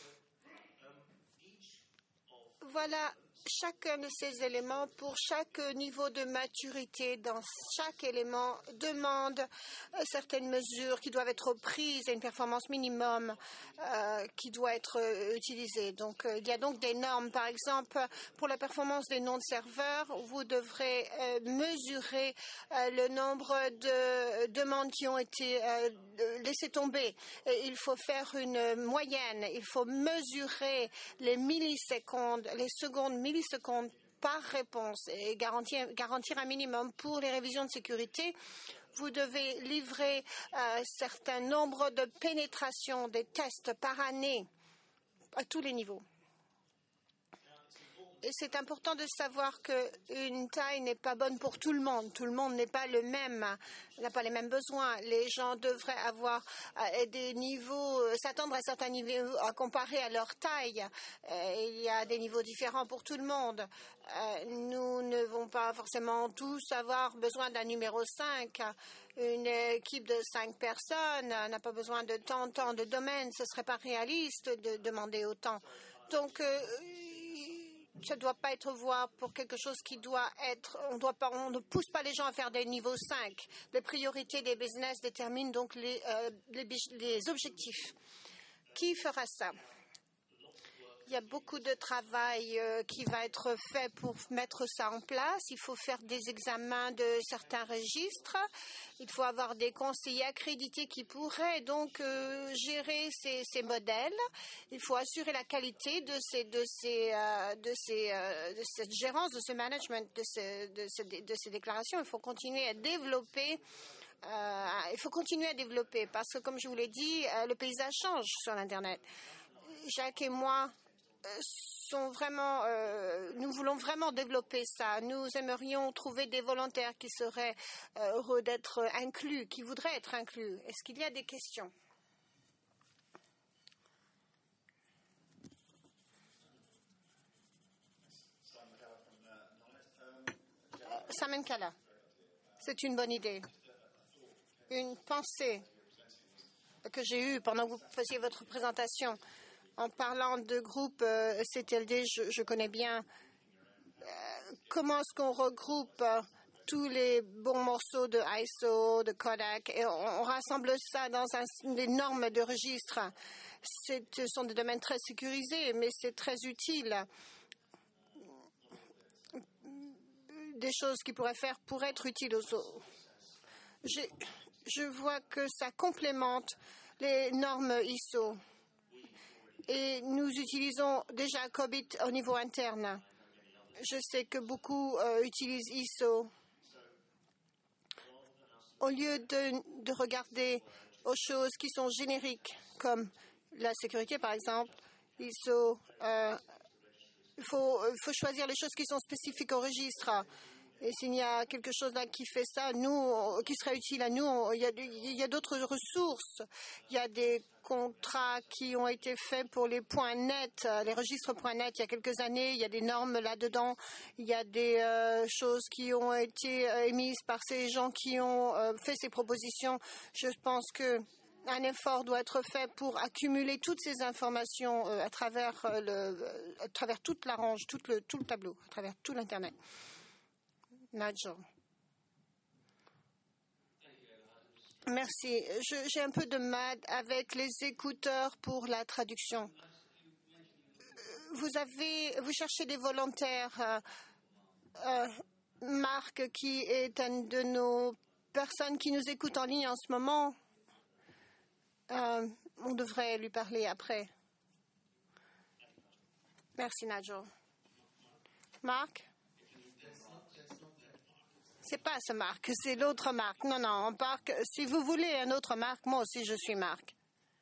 Voilà chacun de ces éléments pour chaque niveau de maturité dans chaque élément demande certaines mesures qui doivent être prises et une performance minimum euh, qui doit être euh, utilisée. Donc, euh, il y a donc des normes. Par exemple, pour la performance des noms de serveurs, vous devrez euh, mesurer euh, le nombre de demandes qui ont été euh, laissées tomber. Et il faut faire une moyenne. Il faut mesurer les millisecondes, les secondes millisecondes secondes par réponse et garantir, garantir un minimum pour les révisions de sécurité. Vous devez livrer un certain nombre de pénétrations des tests par année à tous les niveaux. Et c'est important de savoir qu'une taille n'est pas bonne pour tout le monde. Tout le monde n'est pas le même, n'a pas les mêmes besoins. Les gens devraient avoir euh, des niveaux, euh, s'attendre à certains niveaux à comparer à leur taille. Euh, il y a des niveaux différents pour tout le monde. Euh, nous ne vont pas forcément tous avoir besoin d'un numéro cinq. Une équipe de cinq personnes n'a pas besoin de tant, tant de domaines. Ce ne serait pas réaliste de demander autant. Donc, euh, ça ne doit pas être voir pour quelque chose qui doit être, on, doit pas, on ne pousse pas les gens à faire des niveaux cinq. Les priorités des business déterminent donc les, euh, les, les objectifs. Qui fera ça? Il y a beaucoup de travail euh, qui va être fait pour mettre ça en place. Il faut faire des examens de certains registres. Il faut avoir des conseillers accrédités qui pourraient donc euh, gérer ces, ces modèles. Il faut assurer la qualité de, ces, de, ces, euh, de, ces, euh, de cette gérance, de ce management, de, ce, de, ce, de ces déclarations. Il faut continuer à développer. Euh, il faut continuer à développer parce que, comme je vous l'ai dit, euh, le paysage change sur l'Internet. Jacques et moi sont vraiment, euh, nous voulons vraiment développer ça. Nous aimerions trouver des volontaires qui seraient euh, heureux d'être inclus, qui voudraient être inclus. Est-ce qu'il y a des questions? Simon Kalla. C'est une bonne idée. Une pensée que j'ai eue pendant que vous faisiez votre présentation. En parlant de groupe euh, C T L D, je, je connais bien euh, comment est-ce qu'on regroupe euh, tous les bons morceaux de I S O, de Kodak, et on, on rassemble ça dans un, des normes de registre. Ce sont des domaines très sécurisés, mais c'est très utile. Des choses qui pourraient faire pour être utiles aux autres. Je, je vois que ça complémente les normes I S O. Et nous utilisons déjà COBIT au niveau interne. Je sais que beaucoup euh, utilisent I S O. Au lieu de, de regarder aux choses qui sont génériques, comme la sécurité par exemple, I S O euh, Il faut, il faut choisir les choses qui sont spécifiques au registre. Et s'il y a quelque chose là qui fait ça, nous, qui serait utile à nous, il y a, il y a d'autres ressources. Il y a des contrats qui ont été faits pour les points net, les registres points net il y a quelques années. Il y a des normes là-dedans. Il y a des euh, choses qui ont été euh, émises par ces gens qui ont euh, fait ces propositions. Je pense que un effort doit être fait pour accumuler toutes ces informations euh, à travers euh, le, à travers toute la range, tout le, tout le tableau, à travers tout l'Internet. Nigel. Merci. Je, j'ai un peu de mal avec les écouteurs pour la traduction. Vous avez, vous cherchez des volontaires. Euh, euh, Marc, qui est une de nos personnes qui nous écoutent en ligne en ce moment, euh, on devrait lui parler après. Merci, Nigel. Marc? C'est pas ce Marc, c'est l'autre Marc. Non, non, Marc, si vous voulez un autre Marc, moi aussi je suis Marc.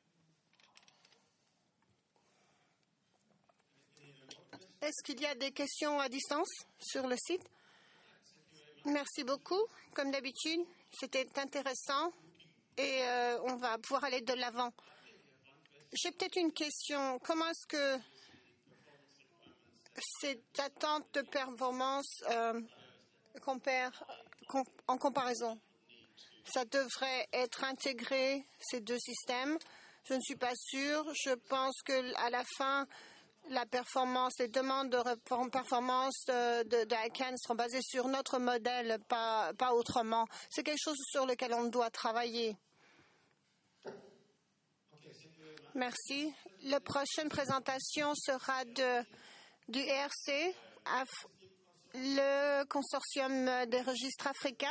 Est-ce qu'il y a des questions à distance sur le site? Merci beaucoup. Comme d'habitude, c'était intéressant et euh, on va pouvoir aller de l'avant. J'ai peut-être une question. Comment est-ce que cette attente de performance euh, compare, com, en comparaison, ça devrait être intégré, ces deux systèmes? Je ne suis pas sûre. Je pense qu'à la fin, la performance, les demandes de performance de, de, de I C A N seront basées sur notre modèle, pas, pas autrement. C'est quelque chose sur lequel on doit travailler. Merci. La prochaine présentation sera de, du E R C, le consortium des registres africains.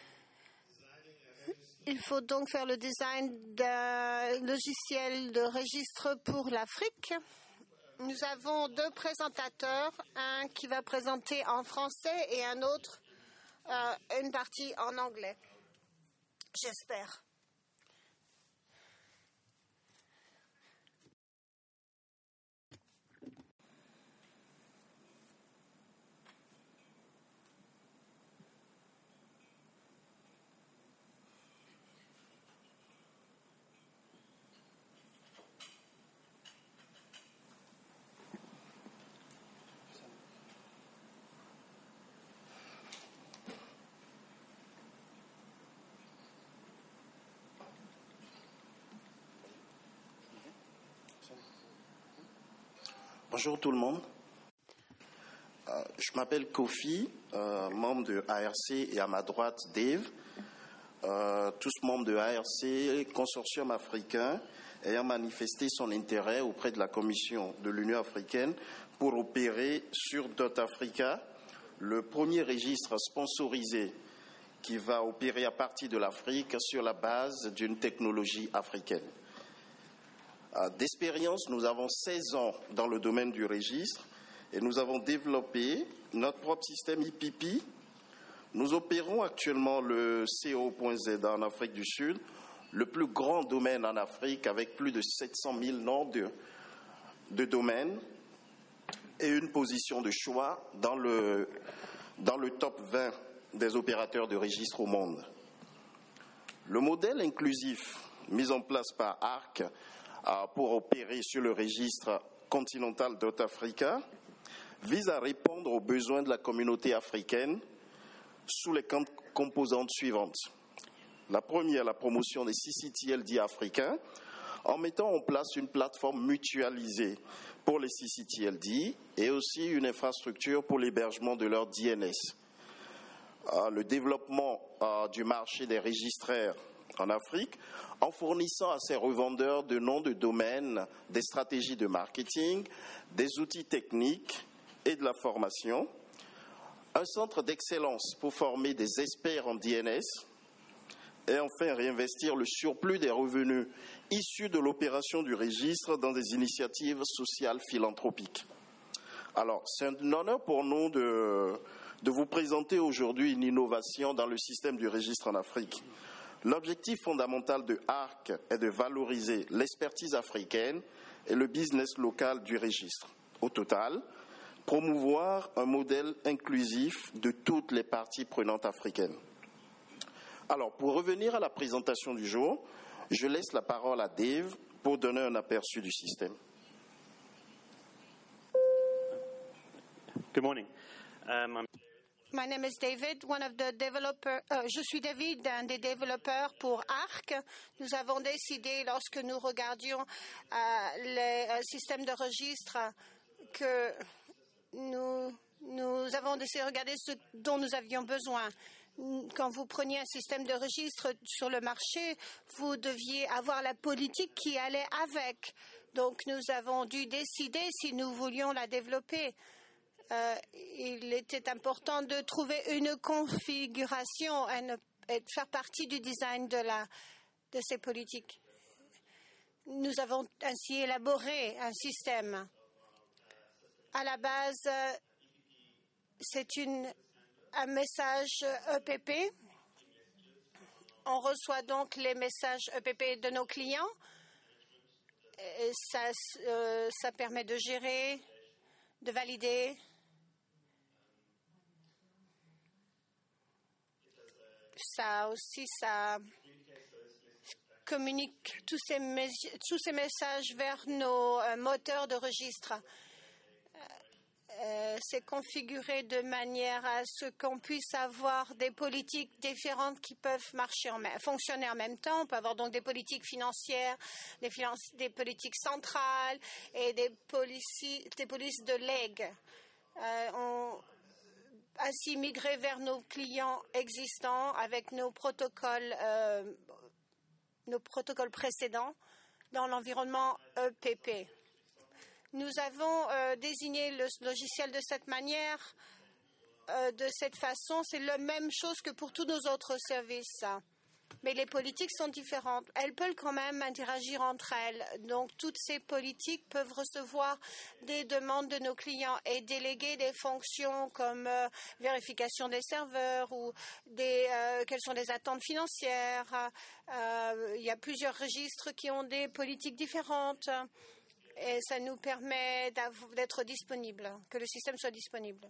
Il faut donc faire le design d'un logiciel de registre pour l'Afrique. Nous avons deux présentateurs, un qui va présenter en français et un autre, euh, une partie en anglais. J'espère.
Bonjour tout le monde. Euh, je m'appelle Kofi, euh, membre de A R C, et à ma droite Dave, euh, tous membres de A R C, consortium africain, ayant manifesté son intérêt auprès de la Commission de l'Union africaine pour opérer sur Dot Africa, le premier registre sponsorisé qui va opérer à partir de l'Afrique sur la base d'une technologie africaine. D'expérience, nous avons seize ans dans le domaine du registre et nous avons développé notre propre système I P P. Nous opérons actuellement le C O point Z en Afrique du Sud, le plus grand domaine en Afrique avec plus de sept cent mille noms de, de domaines et une position de choix dans le, dans le top vingt des opérateurs de registre au monde. Le modèle inclusif mis en place par A R C pour opérer sur le registre continental Dot Africa vise à répondre aux besoins de la communauté africaine sous les composantes suivantes. La première, la promotion des C C T L D africains en mettant en place une plateforme mutualisée pour les C C T L D et aussi une infrastructure pour l'hébergement de leur D N S. Le développement du marché des registraires en Afrique, en fournissant à ces revendeurs de noms de domaine, des stratégies de marketing, des outils techniques et de la formation, un centre d'excellence pour former des experts en D N S et enfin réinvestir le surplus des revenus issus de l'opération du registre dans des initiatives sociales philanthropiques. Alors, c'est un honneur pour nous de, de vous présenter aujourd'hui une innovation dans le système du registre en Afrique. L'objectif fondamental de A R C est de valoriser l'expertise africaine et le business local du registre. Au total, promouvoir un modèle inclusif de toutes les parties prenantes africaines. Alors, pour revenir à la présentation du jour, je laisse la parole à Dave pour donner un aperçu du système.
Good morning. Um, I'm
My name is David, one of the developer. Euh, je suis David, un des développeurs pour ARC. Nous avons décidé, lorsque nous regardions euh, les euh, systèmes de registre, que nous, nous avons décidé de regarder ce dont nous avions besoin. Quand vous preniez un système de registre sur le marché, vous deviez avoir la politique qui allait avec. Donc, nous avons dû décider si nous voulions la développer. Euh, il était important de trouver une configuration et, ne, et de faire partie du design de, la, de ces politiques. Nous avons ainsi élaboré un système. À la base, c'est une, un message E P P. On reçoit donc les messages E P P de nos clients. Et ça, euh, ça permet de gérer, de valider. Ça aussi, ça communique tous ces, tous ces messages vers nos euh, moteurs de registre. Euh, c'est configuré de manière à ce qu'on puisse avoir des politiques différentes qui peuvent marcher en même, fonctionner en même temps. On peut avoir donc des politiques financières, des, financi- des politiques centrales et des, policies, des polices de legs. Euh, on, ainsi migrer vers nos clients existants avec nos protocoles, euh, nos protocoles précédents dans l'environnement E P P. Nous avons euh, désigné le logiciel de cette manière, euh, de cette façon. C'est la même chose que pour tous nos autres services. Mais les politiques sont différentes. Elles peuvent quand même interagir entre elles. Donc, toutes ces politiques peuvent recevoir des demandes de nos clients et déléguer des fonctions comme euh, vérification des serveurs ou des, euh, quelles sont les attentes financières. Euh, il y a plusieurs registres qui ont des politiques différentes et ça nous permet d'être disponible, que le système soit disponible.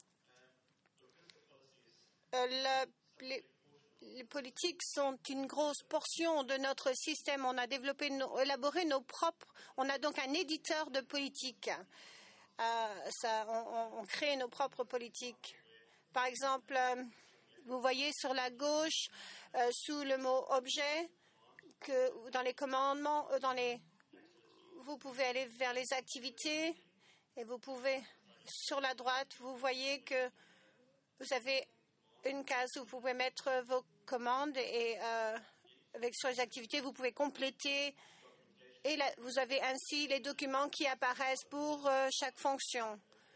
Euh, la, les, Les politiques sont une grosse portion de notre système. On a développé, nos, élaboré nos propres. On a donc un éditeur de politique. Euh, ça, on, on crée nos propres politiques. Par exemple, euh, vous voyez sur la gauche, euh, sous le mot objet, que dans les commandements, euh, dans les, vous pouvez aller vers les activités et vous pouvez, sur la droite, vous voyez que vous avez une case où vous pouvez mettre vos commandes et euh, avec sur les activités, vous pouvez compléter et là, vous avez ainsi les documents qui apparaissent pour euh, chaque fonction.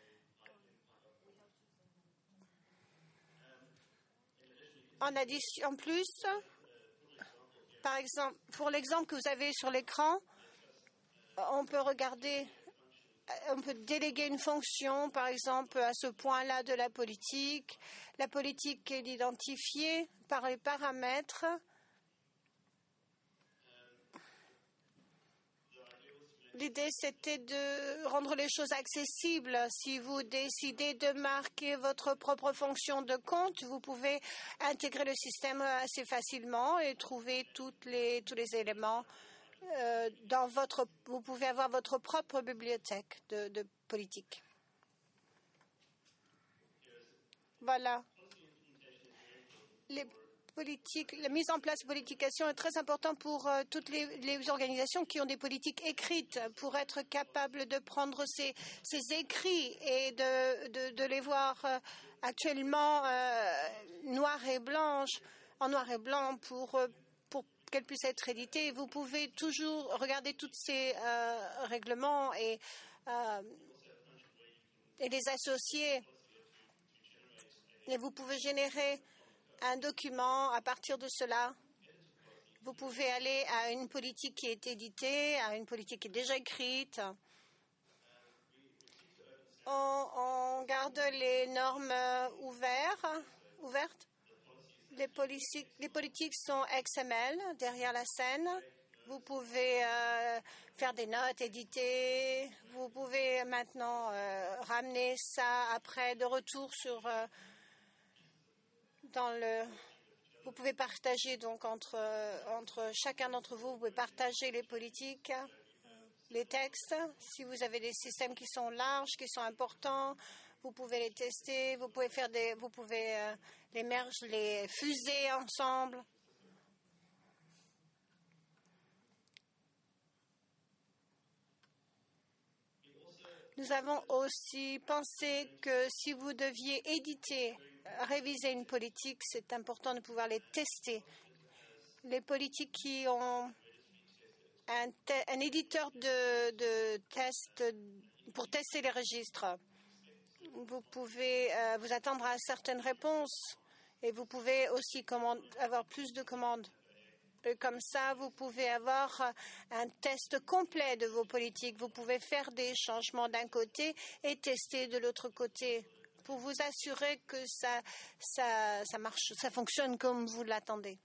En addition, en plus, par exemple, pour l'exemple que vous avez sur l'écran, on peut regarder, on peut déléguer une fonction, par exemple, à ce point-là de la politique. La politique est identifiée par les paramètres. L'idée, c'était de rendre les choses accessibles. Si vous décidez de marquer votre propre fonction de compte, vous pouvez intégrer le système assez facilement et trouver toutes les, tous les éléments. Euh, dans votre, vous pouvez avoir votre propre bibliothèque de, de politique. Voilà. Les politiques, la mise en place de politication est très importante pour euh, toutes les, les organisations qui ont des politiques écrites, pour être capables de prendre ces, ces écrits et de, de, de les voir euh, actuellement euh, noir et blanche, en noir et blanc pour euh, qu'elle puisse être éditée. Vous pouvez toujours regarder tous ces euh, règlements et, euh, et les associer. Et vous pouvez générer un document à partir de cela. Vous pouvez aller à une politique qui est éditée, à une politique qui est déjà écrite. On, on garde les normes ouvertes, ouvertes. Les politiques, les politiques sont X M L derrière la scène. Vous pouvez euh, faire des notes, éditer. Vous pouvez maintenant euh, ramener ça après de retour sur euh, dans le. Vous pouvez partager donc entre entre chacun d'entre vous. Vous pouvez partager les politiques, les textes. Si vous avez des systèmes qui sont larges, qui sont importants, vous pouvez les tester. Vous pouvez faire des. Vous pouvez euh, les merger, les fuser ensemble. Nous avons aussi pensé que si vous deviez éditer, réviser une politique, c'est important de pouvoir les tester. Les politiques qui ont un, te- un éditeur de, de tests pour tester les registres, vous pouvez euh, vous attendre à certaines réponses et vous pouvez aussi commande, avoir plus de commandes. Et comme ça, vous pouvez avoir un test complet de vos politiques. Vous pouvez faire des changements d'un côté et tester de l'autre côté pour vous assurer que ça, ça, ça marche, ça fonctionne comme vous l'attendez.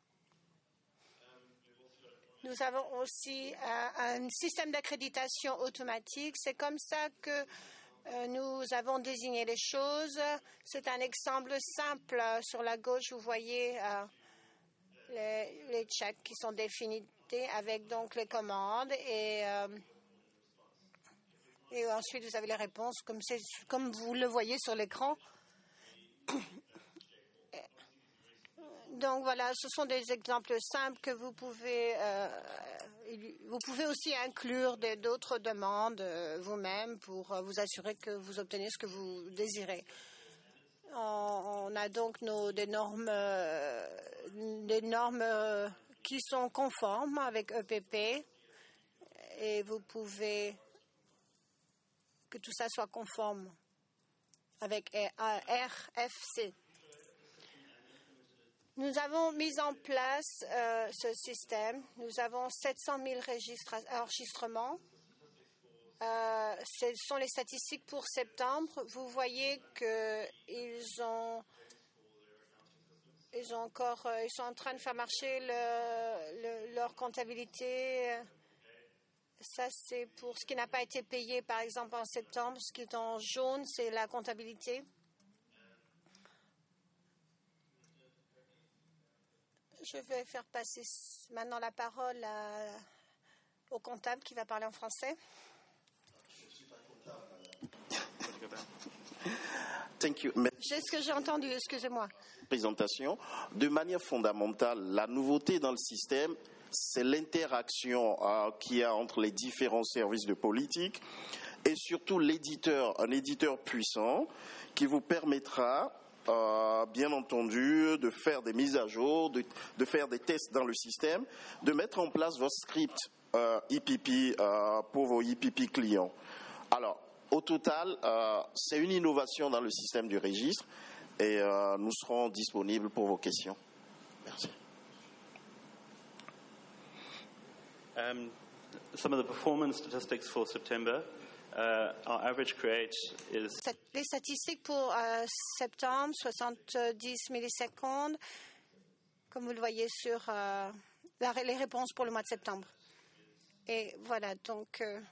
Nous avons aussi un, un système d'accréditation automatique. C'est comme ça que euh, nous avons désigné les choses. C'est un exemple simple. Sur la gauche, vous voyez euh, les, les checks qui sont définis avec donc les commandes et, euh, et ensuite vous avez les réponses comme, c'est, comme vous le voyez sur l'écran. Donc voilà, ce sont des exemples simples que vous pouvez, euh, vous pouvez aussi inclure des, d'autres demandes euh, vous-même pour euh, vous assurer que vous obtenez ce que vous désirez. On, on a donc nos, des normes, euh, des normes euh, qui sont conformes avec E P P et vous pouvez que tout ça soit conforme avec R F C. Nous avons mis en place euh, ce système. Nous avons sept cent mille enregistrements. Euh, ce sont les statistiques pour septembre. Vous voyez qu'ils ont, ils ont encore, euh, ils sont en train de faire marcher le, le, leur comptabilité. Ça, c'est pour ce qui n'a pas été payé, par exemple, en septembre. Ce qui est en jaune, c'est la comptabilité. Je vais faire passer maintenant la parole à, au comptable qui va parler en français.
Thank you.
C'est ce que j'ai entendu, excusez-moi.
Présentation. De manière fondamentale, la nouveauté dans le système, c'est l'interaction euh, qu'il y a entre les différents services de politique et surtout l'éditeur, un éditeur puissant qui vous permettra Euh, bien entendu, de faire des mises à jour, de, de faire des tests dans le système, de mettre en place votre script euh, E P P euh, pour vos E P P clients. Alors, au total, euh, c'est une innovation dans le système du registre et euh, nous serons disponibles pour vos questions. Merci.
Um, some of the performance statistics for September. Uh, our average create is...
Les statistiques pour euh, septembre, soixante-dix millisecondes, comme vous le voyez sur euh, la, les réponses pour le mois de septembre. Et voilà, donc euh,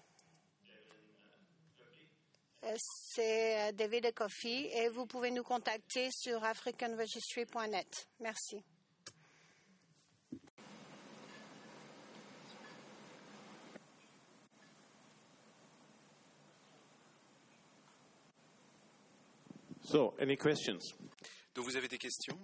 c'est David et Kofi et vous pouvez nous contacter sur african registry point net. Merci.
So, any questions?
Donc vous avez des questions?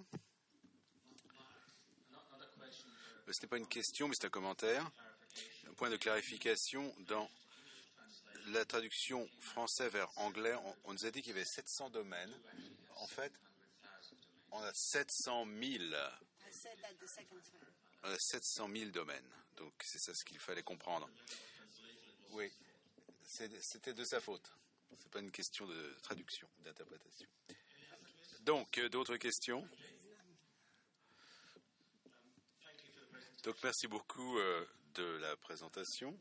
Ce n'est pas une question, mais c'est un commentaire. Un point de clarification. Dans la traduction français vers anglais, on, on nous a dit qu'il y avait sept cents domaines. En fait, on a sept cent mille. On a sept cent mille domaines. Donc c'est ça ce qu'il fallait comprendre. Oui, c'était de sa faute. Ce n'est pas une question de traduction, d'interprétation. Donc, euh, d'autres questions? Donc, merci beaucoup euh, de la présentation.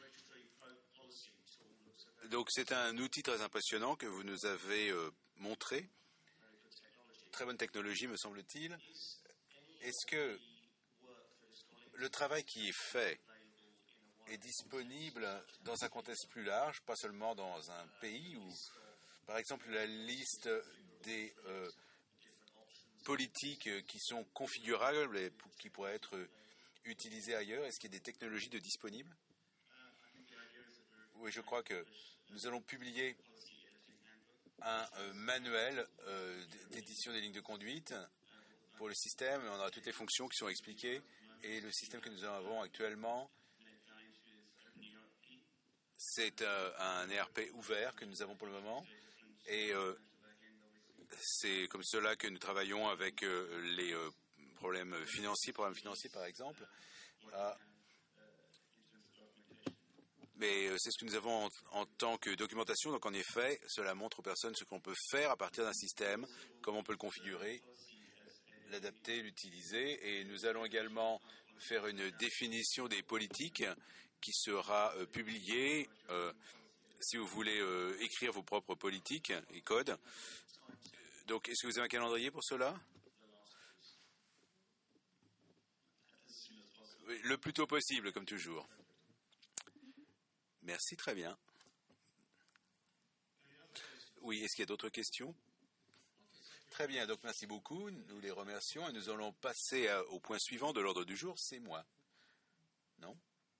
Donc, c'est un outil très impressionnant que vous nous avez euh, montré. Très bonne technologie, me semble-t-il. Est-ce que le travail qui est fait est disponible dans un contexte plus large, pas seulement dans un pays où, par exemple, la liste des euh, politiques qui sont configurables et qui pourraient être utilisées ailleurs. Est-ce qu'il y a des technologies de disponibles? Oui, je crois que nous allons publier un euh, manuel euh, d'édition des lignes de conduite pour le système. On aura toutes les fonctions qui sont expliquées et le système que nous avons actuellement, c'est euh, un E R P ouvert que nous avons pour le moment et euh, c'est comme cela que nous travaillons avec euh, les euh, problèmes financiers, problèmes financiers par exemple. Euh, mais euh, c'est ce que nous avons en, en tant que documentation. Donc en effet, cela montre aux personnes ce qu'on peut faire à partir d'un système, comment on peut le configurer, l'adapter, l'utiliser. Et nous allons également faire une définition des politiques qui sera euh, publiée. Euh, si vous voulez euh, écrire vos propres politiques et codes. Donc, est-ce que vous avez un calendrier pour cela? Oui, le plus tôt possible, comme toujours. Merci, très bien. Oui, est-ce qu'il y a d'autres questions? Très bien, donc merci beaucoup, nous les remercions et nous allons passer à, au point suivant de l'ordre du jour, c'est moi. Non?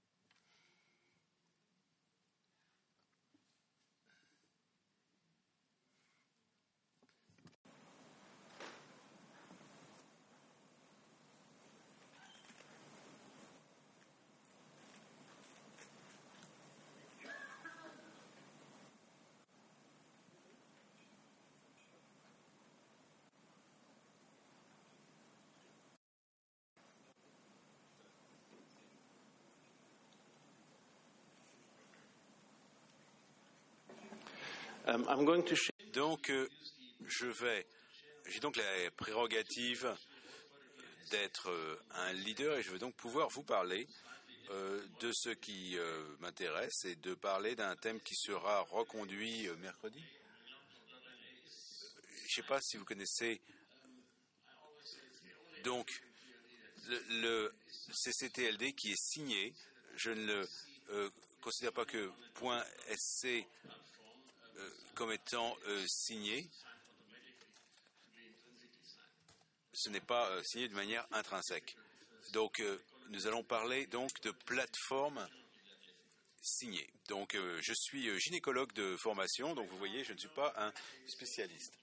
Um, I'm going to
donc, euh, je vais, j'ai donc la prérogative d'être euh, un leader et je vais donc pouvoir vous parler euh, de ce qui euh, m'intéresse et de parler d'un thème qui sera reconduit euh, mercredi. Je ne sais pas si vous connaissez. Donc, le, le C C T L D qui est signé, je ne le euh, considère pas que .sc euh, comme étant euh, signé. Ce n'est pas euh, signé de manière intrinsèque. Donc, euh, nous allons parler donc de plateforme signée. Donc, euh, je suis euh, gynécologue de formation, donc vous voyez, je ne suis pas un spécialiste.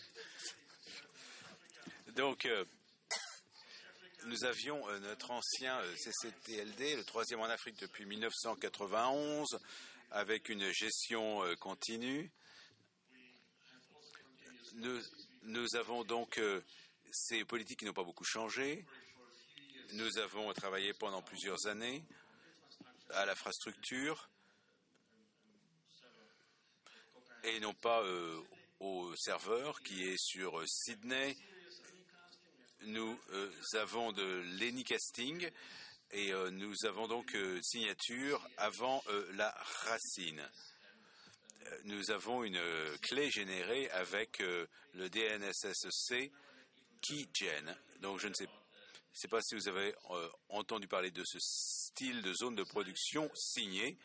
Donc, euh, nous avions euh, notre ancien euh, C C T L D, le troisième en Afrique depuis mille neuf cent quatre-vingt-onze, avec une gestion euh, continue. Nous, nous avons donc euh, ces politiques qui n'ont pas beaucoup changé. Nous avons travaillé pendant plusieurs années à l'infrastructure et non pas euh, au serveur qui est sur euh, Sydney. Nous euh, avons de l'Anycasting et euh, nous avons donc euh, signature avant euh, la racine. Euh, nous avons une euh, clé générée avec euh, le D N S S C KeyGen. Donc je ne sais, sais pas si vous avez euh, entendu parler de ce style de zone de production signée.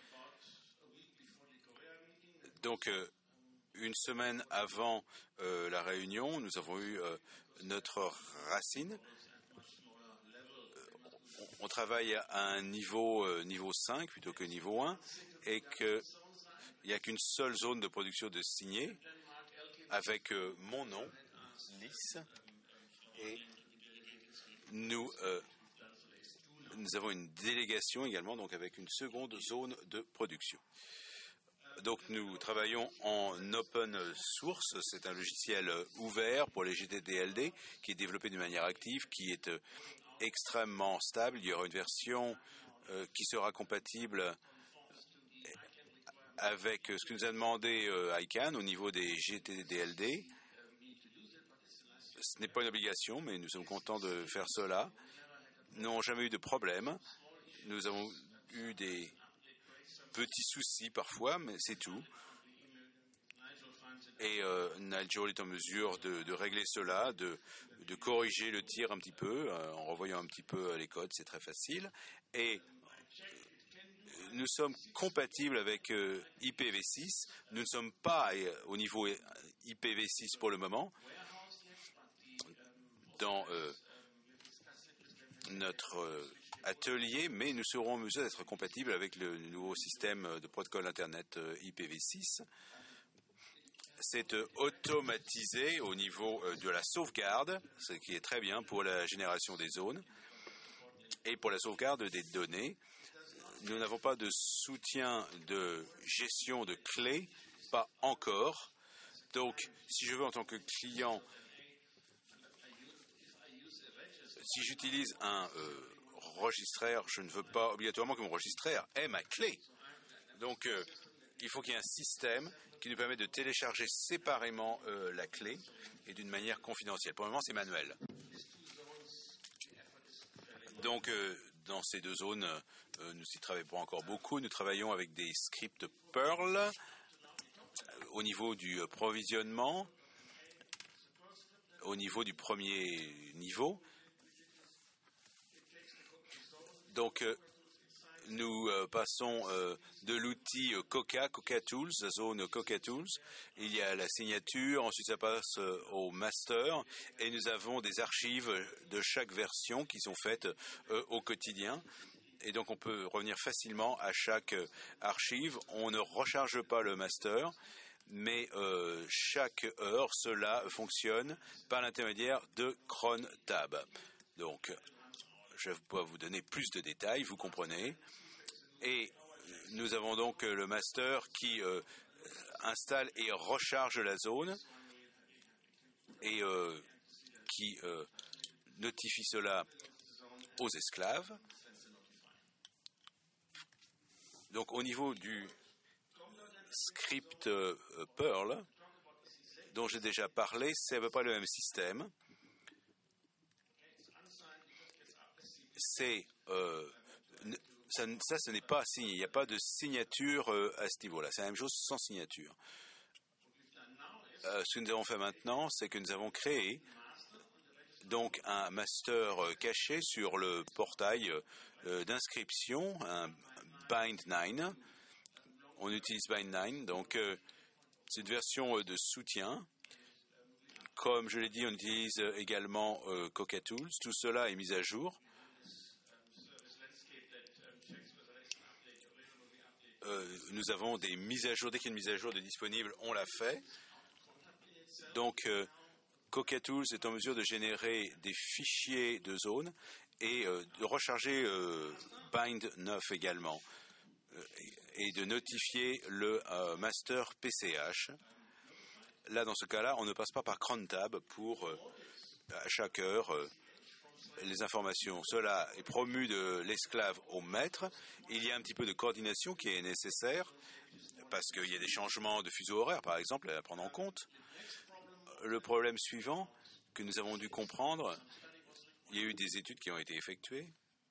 Donc euh, une semaine avant euh, la réunion, nous avons eu euh, notre racine. Euh, on travaille à un niveau, euh, niveau cinq plutôt que niveau un et qu'il n'y a qu'une seule zone de production de signé avec euh, mon nom, Lys, et nous, euh, nous avons une délégation également, donc avec une seconde zone de production. Donc nous travaillons en open source, c'est un logiciel ouvert pour les G T D L D qui est développé d'une manière active, qui est extrêmement stable. Il y aura une version euh, qui sera compatible avec ce que nous a demandé euh, I C A N au niveau des G T D L D. Ce n'est pas une obligation, mais nous sommes contents de faire cela. Nous n'avons jamais eu de problème. Nous avons eu des petits soucis parfois, mais c'est tout. Et euh, Nigel est en mesure de, de régler cela, de, de corriger le tir un petit peu, euh, en revoyant un petit peu les codes, c'est très facile. Et nous sommes compatibles avec euh, I P v six. Nous ne sommes pas euh, au niveau I P v six pour le moment. Dans euh, notre euh, atelier, mais nous serons en mesure d'être compatibles avec le nouveau système de protocole Internet euh, I P v six. C'est euh, automatisé au niveau euh, de la sauvegarde, ce qui est très bien pour la génération des zones et pour la sauvegarde des données. Nous n'avons pas de soutien de gestion de clés, pas encore. Donc, si je veux en tant que client, si j'utilise un euh, registraire, je ne veux pas obligatoirement que mon registraire ait ma clé. Donc, euh, il faut qu'il y ait un système qui nous permet de télécharger séparément euh, la clé et d'une manière confidentielle. Pour le moment, c'est manuel. Donc, euh, dans ces deux zones, euh, nous n'y travaillons pas encore beaucoup. Nous travaillons avec des scripts Perl euh, au niveau du euh, provisionnement, au niveau du premier niveau. Donc, euh, nous euh, passons euh, de l'outil euh, Coca, Coca Tools, la zone Coca Tools. Il y a la signature, ensuite ça passe euh, au master, et nous avons des archives de chaque version qui sont faites euh, au quotidien. Et donc on peut revenir facilement à chaque euh, archive. On ne recharge pas le master, mais euh, chaque heure, cela fonctionne par l'intermédiaire de CronTab. Donc, je vais pouvoir vous donner plus de détails, vous comprenez. Et nous avons donc le master qui euh, installe et recharge la zone et euh, qui euh, notifie cela aux esclaves. Donc au niveau du script euh, Perl, dont j'ai déjà parlé, c'est à peu près le même système. C'est euh, ça, ça, ce n'est pas signé. Il n'y a pas de signature euh, à ce niveau-là. C'est la même chose sans signature. Euh, ce que nous avons fait maintenant, c'est que nous avons créé donc un master euh, caché sur le portail euh, d'inscription, un Bind neuf. On utilise Bind neuf, donc euh, c'est une version euh, de soutien. Comme je l'ai dit, on utilise également euh, Coca Tools. Tout cela est mis à jour. Euh, nous avons des mises à jour, dès qu'il y a une mise à jour de disponible, on l'a fait. Donc, euh, Coca Tools est en mesure de générer des fichiers de zone et euh, de recharger euh, Bind neuf également euh, et de notifier le euh, master P C H. Là, dans ce cas-là, on ne passe pas par CronTab pour, euh, à chaque heure, euh, les informations. Cela est promu de l'esclave au maître. Il y a un petit peu de coordination qui est nécessaire parce qu'il y a des changements de fuseau horaire, par exemple, à prendre en compte. Le problème suivant que nous avons dû comprendre, il y a eu des études qui ont été effectuées.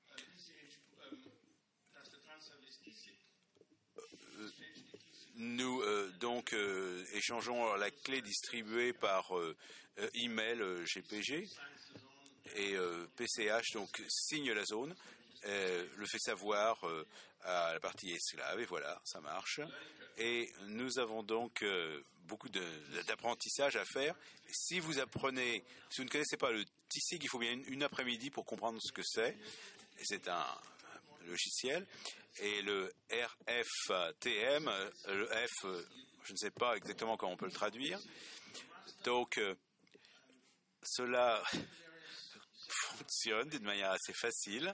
Nous euh, donc euh, échangeons la clé distribuée par euh, email euh, G P G. Et euh, P C H donc signe la zone, euh, le fait savoir euh, à la partie esclave, et voilà, ça marche. Et nous avons donc euh, beaucoup de, d'apprentissage à faire. Si vous apprenez, si vous ne connaissez pas le T S I G, il faut bien une, une après-midi pour comprendre ce que c'est. Et c'est un logiciel. Et le R F T M, le F, je ne sais pas exactement comment on peut le traduire. Donc, euh, cela fonctionne d'une manière assez facile.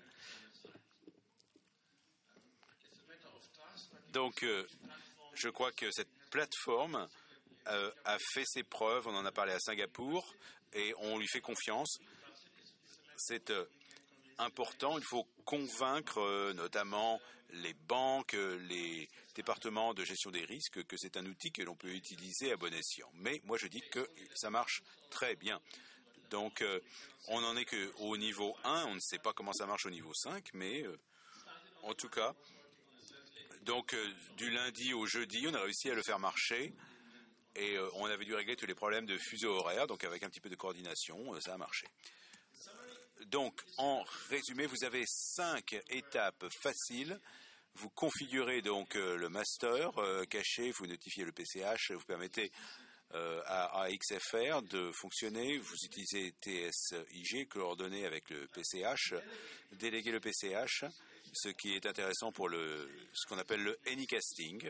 Donc, euh, je crois que cette plateforme euh, a fait ses preuves. On en a parlé à Singapour et on lui fait confiance. C'est euh, important. Il faut convaincre euh, notamment les banques, les départements de gestion des risques que c'est un outil que l'on peut utiliser à bon escient. Mais moi, je dis que ça marche très bien. Donc, euh, on n'en est qu'au niveau un. On ne sait pas comment ça marche au niveau cinq, mais euh, en tout cas, donc euh, du lundi au jeudi, on a réussi à le faire marcher et euh, on avait dû régler tous les problèmes de fuseau horaire. Donc, avec un petit peu de coordination, euh, ça a marché. Donc, en résumé, vous avez cinq étapes faciles. Vous configurez donc euh, le master euh, caché, vous notifiez le P C H, vous permettez euh, à, à X F R de fonctionner, vous utilisez T S I G, coordonné avec le P C H, déléguez le P C H, ce qui est intéressant pour le, ce qu'on appelle le anycasting.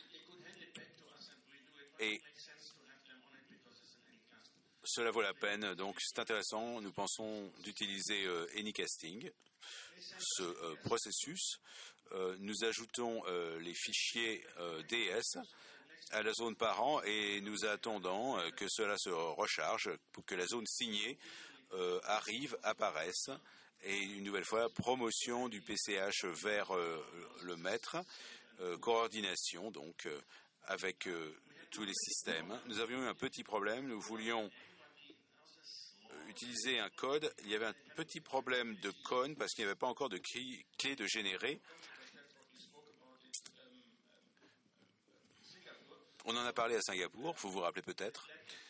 Et cela vaut la peine, donc c'est intéressant, nous pensons d'utiliser euh, anycasting, ce euh, processus. Euh, nous ajoutons euh, les fichiers euh, D S à la zone parent et nous attendons euh, que cela se recharge pour que la zone signée euh, arrive, apparaisse. Et une nouvelle fois, promotion du P C H vers euh, le maître, euh, coordination donc euh, avec euh, tous les systèmes. Nous avions eu un petit problème, nous voulions utiliser un code. Il y avait un petit problème de cone parce qu'il n'y avait pas encore de clé de générer. On en a parlé à Singapour, vous vous rappelez peut-être.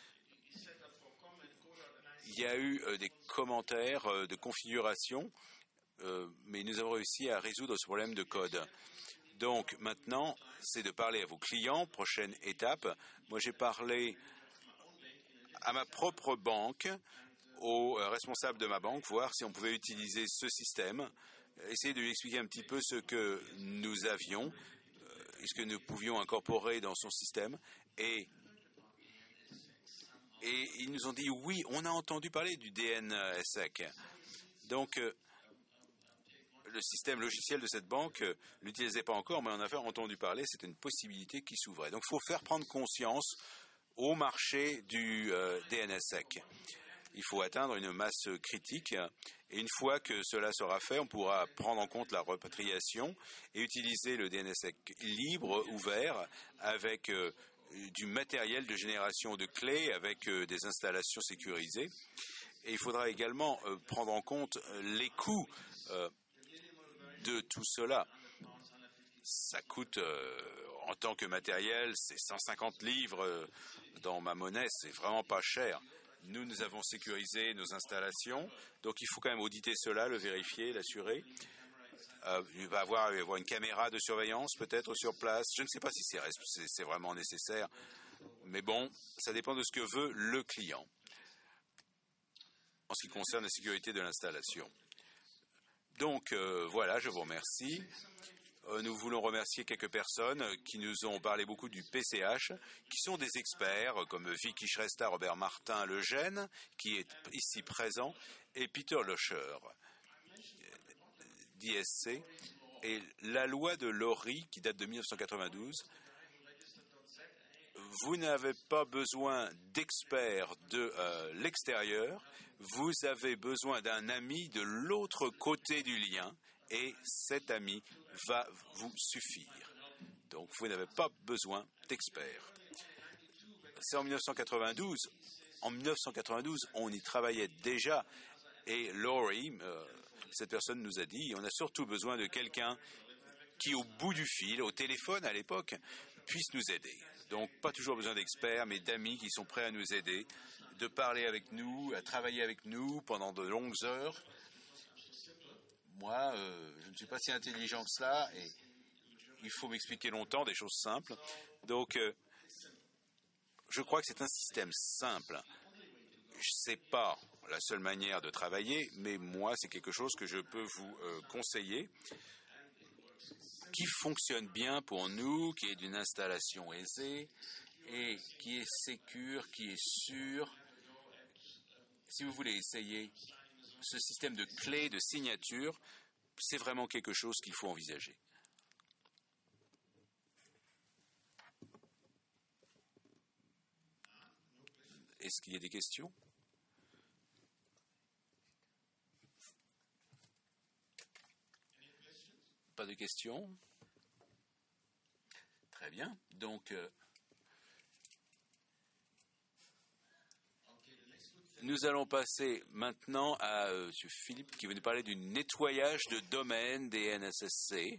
Il y a eu euh, des commentaires euh, de configuration, euh, mais nous avons réussi à résoudre ce problème de code. Donc maintenant, c'est de parler à vos clients. Prochaine étape, moi j'ai parlé à ma propre banque, aux responsables de ma banque, voir si on pouvait utiliser ce système, essayer de lui expliquer un petit peu ce que nous avions, ce que nous pouvions incorporer dans son système. Et, et ils nous ont dit, oui, on a entendu parler du D N S E C. Donc, euh, le système logiciel de cette banque ne euh, l'utilisait pas encore, mais on a entendu parler, c'était une possibilité qui s'ouvrait. Donc, il faut faire prendre conscience au marché du euh, D N S E C. Il faut atteindre une masse critique et une fois que cela sera fait, on pourra prendre en compte la repatriation et utiliser le D N S E C libre, ouvert, avec euh, du matériel de génération de clés, avec euh, des installations sécurisées. Et il faudra également euh, prendre en compte les coûts euh, de tout cela. Ça coûte, euh, en tant que matériel, c'est cent cinquante livres euh, dans ma monnaie, c'est vraiment pas cher. Nous, nous avons sécurisé nos installations, donc il faut quand même auditer cela, le vérifier, l'assurer. Euh, il va y avoir, il va y avoir une caméra de surveillance peut-être sur place. Je ne sais pas si c'est, c'est, c'est vraiment nécessaire, mais bon, ça dépend de ce que veut le client en ce qui concerne la sécurité de l'installation. Donc euh, voilà, je vous remercie. Euh, nous voulons remercier quelques personnes qui nous ont parlé beaucoup du P C H, qui sont des experts, comme Vicky Shrestha, Robert Martin Lejeune, qui est ici présent, et Peter Locher, d'I S C. Et la loi de Lori, qui date de mille neuf cent quatre-vingt-douze, vous n'avez pas besoin d'experts de euh, l'extérieur, vous avez besoin d'un ami de l'autre côté du lien, et cet ami va vous suffire. Donc, vous n'avez pas besoin d'experts. C'est en mille neuf cent quatre-vingt-douze. En mille neuf cent quatre-vingt-douze, on y travaillait déjà. Et Laurie, euh, cette personne nous a dit, on a surtout besoin de quelqu'un qui, au bout du fil, au téléphone à l'époque, puisse nous aider. Donc, pas toujours besoin d'experts, mais d'amis qui sont prêts à nous aider, de parler avec nous, à travailler avec nous pendant de longues heures. Moi, euh, je ne suis pas si intelligent que cela et il faut m'expliquer longtemps des choses simples. Donc, euh, je crois que c'est un système simple. Ce n'est pas la seule manière de travailler, mais moi, c'est quelque chose que je peux vous euh, conseiller, qui fonctionne bien pour nous, qui est d'une installation aisée et qui est sécure, qui est sûre. Si vous voulez essayer ce système de clés de signature, c'est vraiment quelque chose qu'il faut envisager. Est-ce qu'il y a des questions ? Pas de questions ? Très bien. Donc, euh, nous allons passer maintenant à euh, M. Philippe qui va nous parler du nettoyage de domaine des N S S C.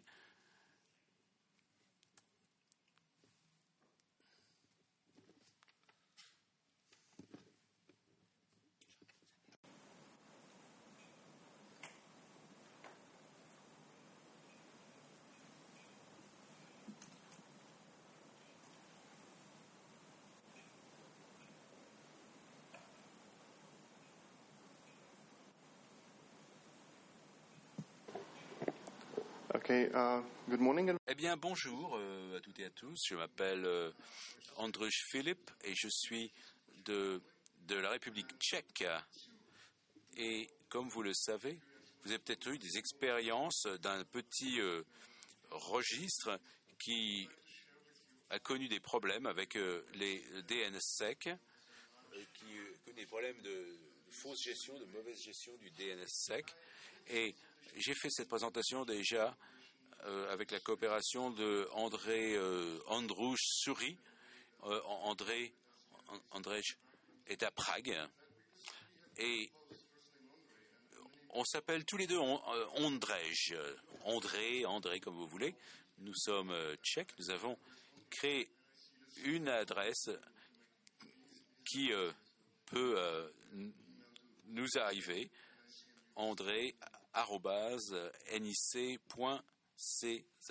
Okay, uh, good morning.
Eh bien, bonjour euh, à toutes et à tous. Je m'appelle euh, Andrzej Filip et je suis de, de la République tchèque. Et comme vous le savez, vous avez peut-être eu des expériences d'un petit euh, registre qui a connu des problèmes avec euh, les D N S S E C, euh, qui euh, connaît des problèmes de fausse gestion, de mauvaise gestion du D N S S E C. Et j'ai fait cette présentation déjà euh, avec la coopération de André euh, Androuche Souris. Euh, André André est à Prague. Et on s'appelle tous les deux Ondrej, André, André comme vous voulez. Nous sommes euh, tchèques. Nous avons créé une adresse qui euh, peut euh, nous arriver, andré arobase n i c point c z.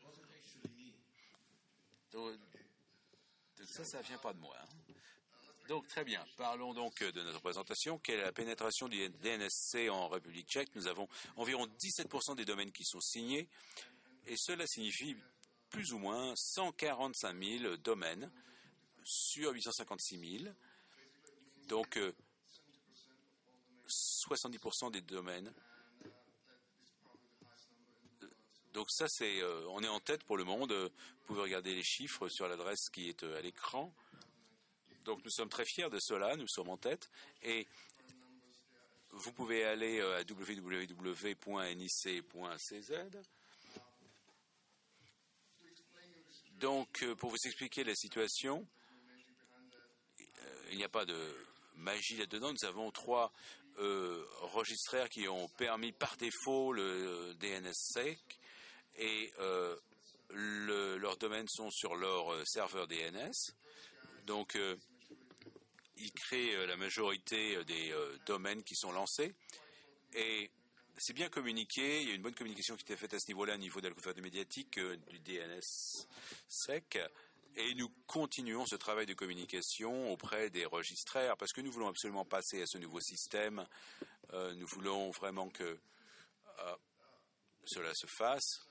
Donc, ça, ça ne vient pas de moi. Hein. Donc, très bien. Parlons donc de notre présentation. Quelle est la pénétration du D N S C en République tchèque? Nous avons environ dix-sept pour cent des domaines qui sont signés, et cela signifie plus ou moins cent quarante-cinq mille domaines sur huit cent cinquante-six mille. Donc, euh, soixante-dix pour cent des domaines. Donc ça, c'est, euh, on est en tête pour le monde. Vous pouvez regarder les chiffres sur l'adresse qui est euh, à l'écran. Donc nous sommes très fiers de cela, nous sommes en tête. Et vous pouvez aller euh, à w w w point n i c point c z. Donc, euh, pour vous expliquer la situation, euh, il n'y a pas de magie là-dedans. Nous avons trois euh, registraires qui ont permis par défaut le D N S S E C. Et euh, le, leurs domaines sont sur leur euh, serveur D N S. Donc, euh, ils créent euh, la majorité des euh, domaines qui sont lancés. Et c'est bien communiqué. Il y a une bonne communication qui a été faite à ce niveau-là, au niveau de la couverture médiatique euh, du D N S S E C. Et nous continuons ce travail de communication auprès des registraires parce que nous voulons absolument passer à ce nouveau système. Euh, nous voulons vraiment que euh, cela se fasse.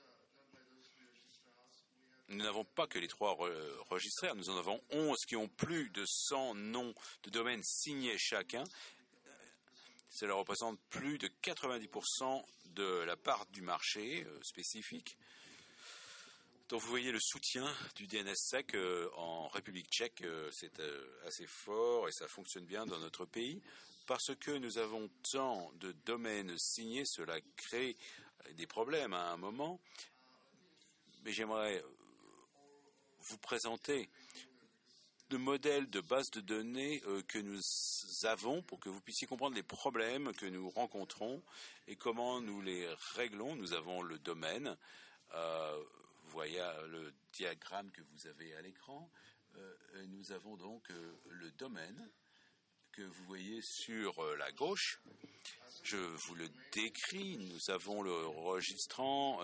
Nous n'avons pas que les trois re- registraires, nous en avons onze qui ont plus de cent noms de domaines signés chacun. Cela représente plus de quatre-vingt-dix pour cent de la part du marché euh, spécifique. Donc vous voyez le soutien du D N S S E C euh, en République tchèque, euh, c'est euh, assez fort et ça fonctionne bien dans notre pays. Parce que nous avons tant de domaines signés, cela crée des problèmes à un moment. Mais j'aimerais vous présenter le modèle de base de données euh, que nous avons pour que vous puissiez comprendre les problèmes que nous rencontrons et comment nous les réglons. Nous avons le domaine, euh, vous voyez le diagramme que vous avez à l'écran. Euh, nous avons donc euh, le domaine que vous voyez sur euh, la gauche. Je vous le décris. Nous avons le registrant, euh,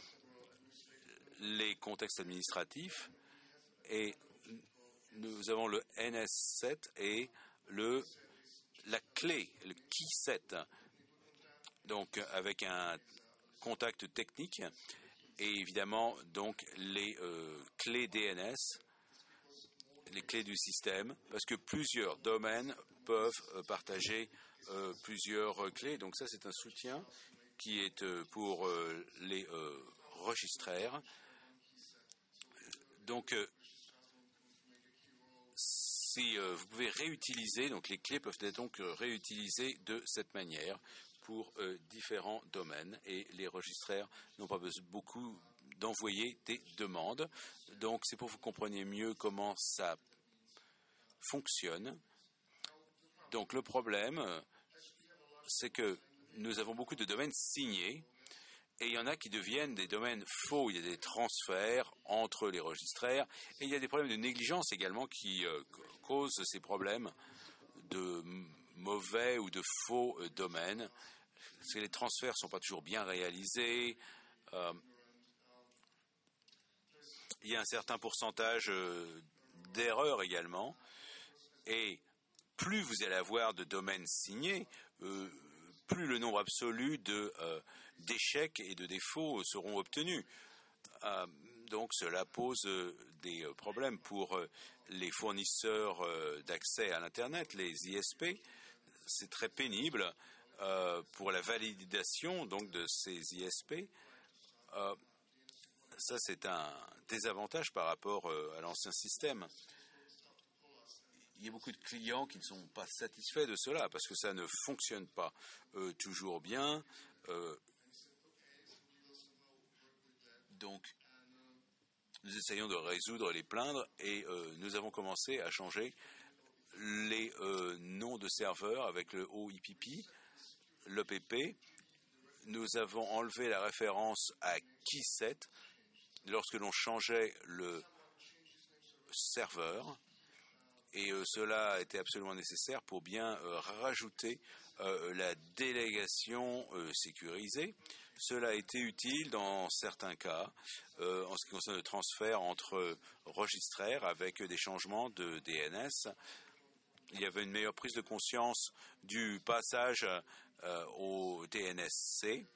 les contextes administratifs, et nous avons le N S sept et le, la clé, le key set, donc avec un contact technique et évidemment donc les euh, clés D N S, les clés du système, parce que plusieurs domaines peuvent euh, partager euh, plusieurs euh, clés. Donc ça, c'est un soutien qui est euh, pour euh, les euh, registraires. Donc, euh, si euh, vous pouvez réutiliser, donc les clés peuvent être donc réutilisées de cette manière pour euh, différents domaines, et les registraires n'ont pas besoin beaucoup d'envoyer des demandes. Donc, c'est pour que vous compreniez mieux comment ça fonctionne. Donc, le problème, c'est que nous avons beaucoup de domaines signés. Et il y en a qui deviennent des domaines faux. Il y a des transferts entre les registraires. Et il y a des problèmes de négligence également qui euh, causent ces problèmes de mauvais ou de faux euh, domaines. Parce que les transferts ne sont pas toujours bien réalisés. Euh, il y a un certain pourcentage euh, d'erreurs également. Et plus vous allez avoir de domaines signés, euh, plus le nombre absolu de, euh, d'échecs et de défauts seront obtenus. Euh, donc cela pose euh, des problèmes pour euh, les fournisseurs euh, d'accès à l'Internet, les I S P. C'est très pénible euh, pour la validation donc, de ces I S P. Euh, ça, c'est un désavantage par rapport euh, à l'ancien système. Il y a beaucoup de clients qui ne sont pas satisfaits de cela parce que ça ne fonctionne pas euh, toujours bien. Euh, donc, nous essayons de résoudre les plaintes et euh, nous avons commencé à changer les euh, noms de serveurs avec le O I P P, l'O P P. Nous avons enlevé la référence à KeySet lorsque l'on changeait le serveur. Et euh, cela était absolument nécessaire pour bien euh, rajouter euh, la délégation euh, sécurisée. Cela a été utile dans certains cas, euh, en ce qui concerne le transfert entre registraires avec des changements de D N S. Il y avait une meilleure prise de conscience du passage euh, au D N S C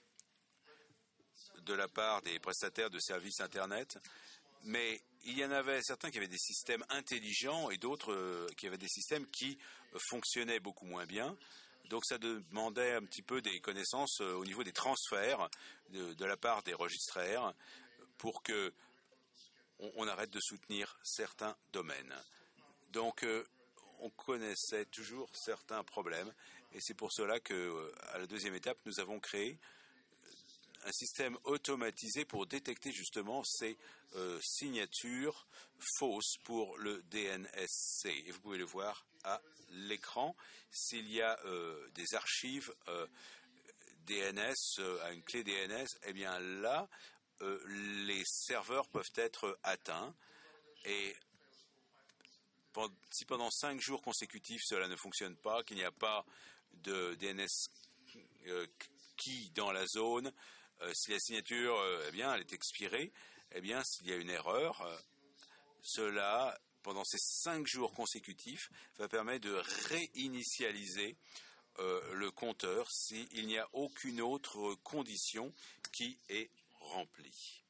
de la part des prestataires de services Internet. Mais il y en avait certains qui avaient des systèmes intelligents et d'autres euh, qui avaient des systèmes qui euh, fonctionnaient beaucoup moins bien. Donc ça demandait un petit peu des connaissances euh, au niveau des transferts de, de la part des registraires pour que on, on arrête de soutenir certains domaines. Donc euh, on connaissait toujours certains problèmes et c'est pour cela que euh, à la deuxième étape nous avons créé un système automatisé pour détecter justement ces euh, signatures fausses pour le D N S C. Et vous pouvez le voir à l'écran. S'il y a euh, des archives euh, D N S euh, à une clé D N S, eh bien là, euh, les serveurs peuvent être atteints. Et pendant, si pendant cinq jours consécutifs cela ne fonctionne pas, qu'il n'y a pas de D N S euh, key dans la zone, Euh, si la signature, euh, eh bien, elle est expirée, eh bien, s'il y a une erreur, euh, cela, pendant ces cinq jours consécutifs, va permettre de réinitialiser euh, le compteur s'il n'y a aucune autre condition qui est remplie.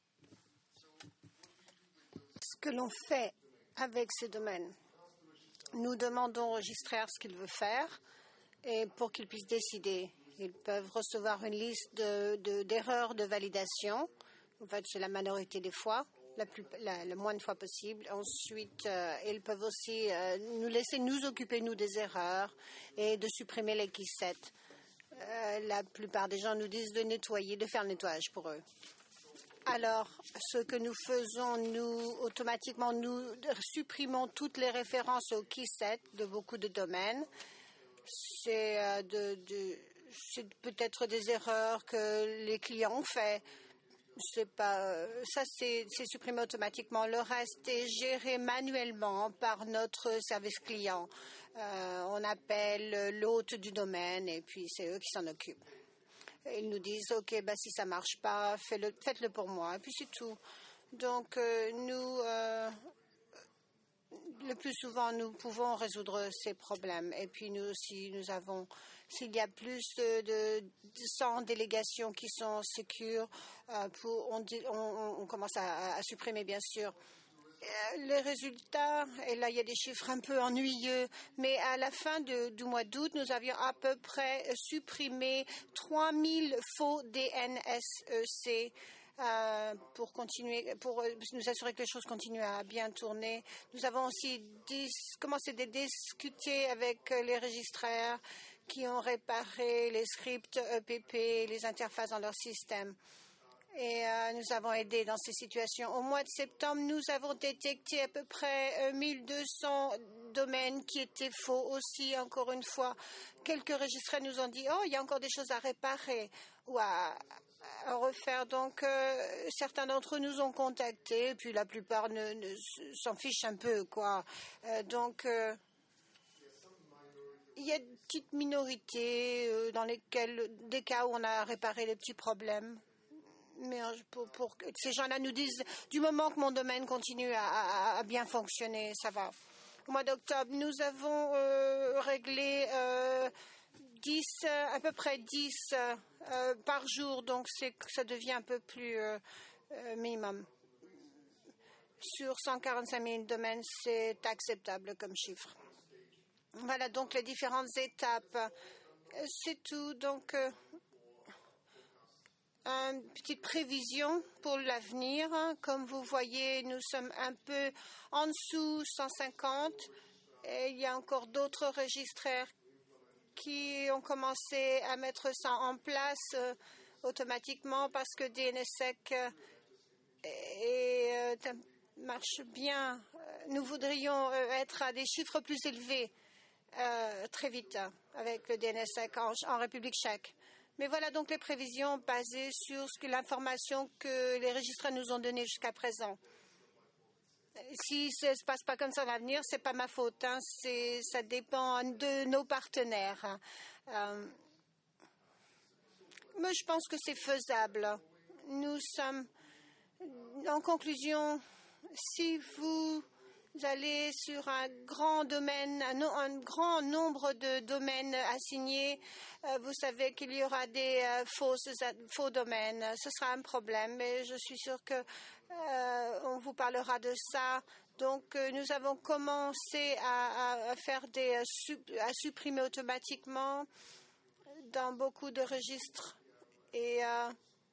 Ce que l'on fait avec ces domaines, nous demandons au registraire ce qu'il veut faire et pour qu'il puisse décider. Ils peuvent recevoir une liste de, de, d'erreurs de validation. En fait, c'est la minorité des fois, la plus, la, le moins de fois possible. Ensuite, euh, ils peuvent aussi euh, nous laisser nous occuper, nous, des erreurs et de supprimer les keysets. Euh, la plupart des gens nous disent de nettoyer, de faire le nettoyage pour eux. Alors, ce que nous faisons, nous, automatiquement, nous supprimons toutes les références aux keysets de beaucoup de domaines. C'est euh, de... de c'est peut-être des erreurs que les clients ont fait. C'est pas, ça, c'est, c'est supprimé automatiquement. Le reste est géré manuellement par notre service client. Euh, on appelle l'hôte du domaine et puis c'est eux qui s'en occupent. Ils nous disent, OK, bah, si ça ne marche pas, faites-le, faites-le pour moi. Et puis c'est tout. Donc, euh, nous... Euh, Le plus souvent, nous pouvons résoudre ces problèmes. Et puis, nous aussi, nous avons, s'il y a plus de, de, de cent délégations qui sont sécures, euh, pour, on, on, on commence à, à supprimer, bien sûr. Euh, les résultats, et là, il y a des chiffres un peu ennuyeux, mais à la fin de, du mois d'août, nous avions à peu près supprimé trois mille faux D N S C. Euh, pour continuer, pour nous assurer que les choses continuent à bien tourner. Nous avons aussi dis, commencé à discuter avec les registraires qui ont réparé les scripts E P P, les interfaces dans leur système. Et euh, nous avons aidé dans ces situations. Au mois de septembre, nous avons détecté à peu près euh, mille deux cents domaines qui étaient faux aussi, encore une fois. Quelques registraires nous ont dit « Oh, il y a encore des choses à réparer ou à, à refaire. » Donc, euh, certains d'entre eux nous ont contactés, puis la plupart ne, ne, s'en fichent un peu, quoi. Euh, donc... Euh, il y a une petite minorité euh, dans lesquelles, des cas où on a réparé les petits problèmes. Mais pour, pour que ces gens-là nous disent, du moment que mon domaine continue à, à, à bien fonctionner, ça va. Au mois d'octobre, nous avons euh, réglé euh, dix, euh, à peu près dix euh, par jour, donc c'est, ça devient un peu plus euh, euh, minimum. Sur cent quarante-cinq mille domaines, c'est acceptable comme chiffre. Voilà donc les différentes étapes. C'est tout. Donc, euh, une petite prévision pour l'avenir. Comme vous voyez, nous sommes un peu en dessous cent cinquante. Et il y a encore d'autres registraires qui ont commencé à mettre ça en place euh, automatiquement parce que D N S S E C euh, et, euh, marche bien. Nous voudrions euh, être à des chiffres plus élevés euh, très vite avec le D N S S E C en, en République tchèque. Mais voilà donc les prévisions basées sur ce que l'information que les registraires nous ont donnée jusqu'à présent. Si ça ne se passe pas comme ça à l'avenir, ce n'est pas ma faute. Hein. C'est, ça dépend de nos partenaires. Euh, mais je pense que c'est faisable. Nous sommes, en conclusion, si vous allez sur un grand domaine, un, un grand nombre de domaines assignés, euh, vous savez qu'il y aura des euh, fausses, faux domaines. Ce sera un problème, mais je suis sûre que euh, on vous parlera de ça. Donc, euh, nous avons commencé à, à, à faire des, à supprimer automatiquement dans beaucoup de registres et euh,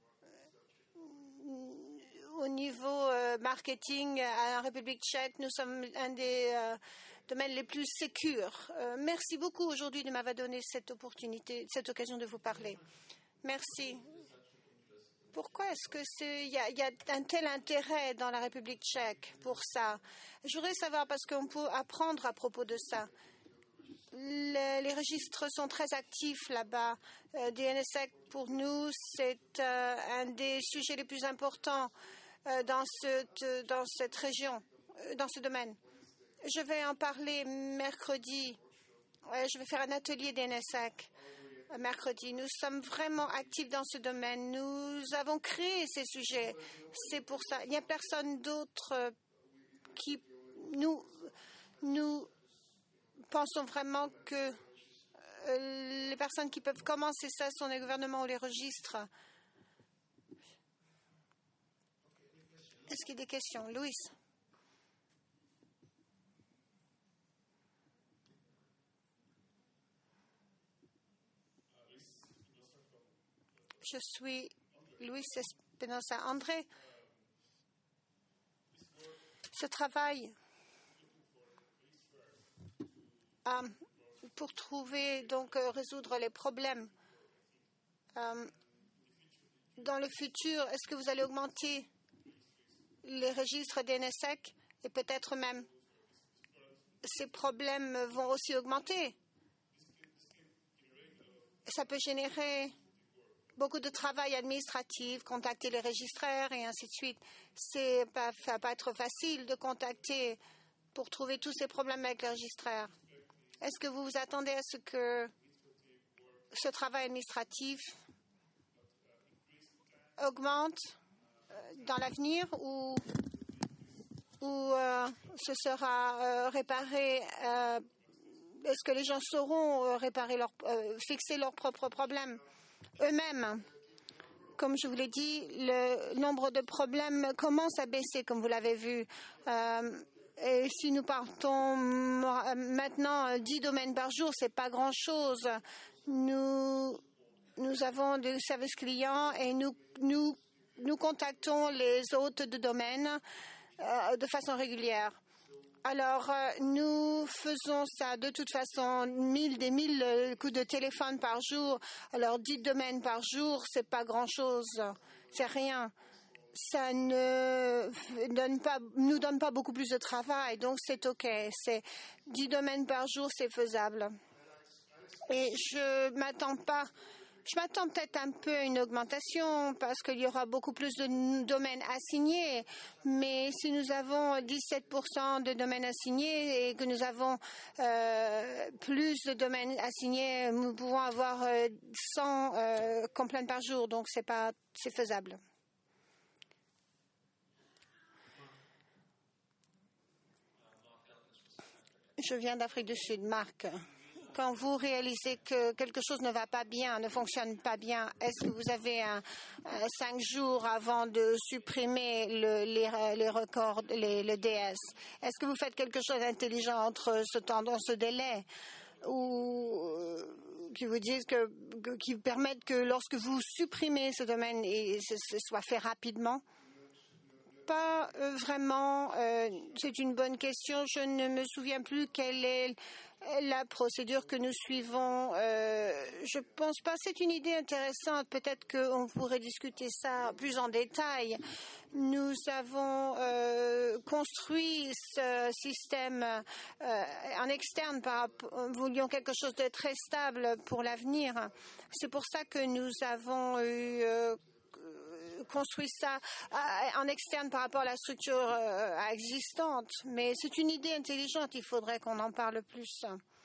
au niveau euh, marketing à la République tchèque, nous sommes un des euh, domaines les plus sécures. Euh, merci beaucoup aujourd'hui de m'avoir donné cette opportunité, cette occasion de vous parler. Merci. Pourquoi est-ce que c'est, il y a, y a un tel intérêt dans la République tchèque pour ça? Je voudrais savoir parce qu'on peut apprendre à propos de ça. Les, les registres sont très actifs là-bas. Euh, D N S S E C, pour nous, c'est euh, un des sujets les plus importants euh, dans, ce, dans cette région, euh, dans ce domaine. Je vais en parler mercredi. Euh, je vais faire un atelier D N S S E C euh, mercredi. Nous sommes vraiment actifs dans ce domaine. Nous avons créé ces sujets. C'est pour ça. Il n'y a personne d'autre euh, qui nous... nous pensons vraiment que euh, les personnes qui peuvent commencer ça sont les gouvernements ou les registres. Est-ce qu'il y a des questions? Louis? Je suis Louis Espinosa. André, ce travail euh, pour trouver, donc euh, résoudre les problèmes euh, dans le futur, est-ce que vous allez augmenter les registres D N S S E C et peut-être même ces problèmes vont aussi augmenter? Ça peut générer beaucoup de travail administratif, contacter les registraires et ainsi de suite. C'est pas, ça va pas être facile de contacter pour trouver tous ces problèmes avec les registraires. Est-ce que vous vous attendez à ce que ce travail administratif augmente dans l'avenir ou, ou euh, ce sera euh, réparé? Euh, est-ce que les gens sauront euh, réparer leur, euh, fixer leurs propres problèmes eux-mêmes? Comme je vous l'ai dit, le nombre de problèmes commence à baisser, comme vous l'avez vu. Euh, et si nous partons maintenant dix domaines par jour, c'est pas grand-chose. Nous, nous avons des services clients et nous, nous, nous contactons les hôtes de domaine euh, de façon régulière. Alors, euh, nous faisons ça de toute façon, mille, des mille euh, coups de téléphone par jour. Alors, dix domaines par jour, c'est pas grand-chose, c'est rien. Ça ne donne pas, nous donne pas beaucoup plus de travail, donc c'est OK. C'est dix domaines par jour, c'est faisable. Et je m'attends pas. Je m'attends peut-être un peu à une augmentation parce qu'il y aura beaucoup plus de domaines assignés. Mais si nous avons dix-sept pour cent de domaines assignés et que nous avons euh, plus de domaines assignés, nous pouvons avoir euh, cent euh, complaintes par jour. Donc c'est pas, c'est faisable. Je viens d'Afrique du Sud, Marc. quand vous réalisez que quelque chose ne va pas bien, ne fonctionne pas bien, est-ce que vous avez un, un cinq jours avant de supprimer le, les, les records, les, le D S? Est-ce que vous faites quelque chose d'intelligent entre ce temps, dans ce délai, ou euh, qui vous disent que, que, qui permettent que lorsque vous supprimez ce domaine, et ce, ce soit fait rapidement? Pas euh, vraiment. Euh, c'est une bonne question. Je ne me souviens plus quelle est la procédure que nous suivons. Euh, je pense pas. C'est une idée intéressante. Peut-être qu'on pourrait discuter ça plus en détail. Nous avons euh, construit ce système euh, en externe. Par, nous voulions quelque chose de très stable pour l'avenir. C'est pour ça que nous avons eu euh, construit ça en externe par rapport à la structure euh, existante. Mais c'est une idée intelligente, il faudrait qu'on en parle plus.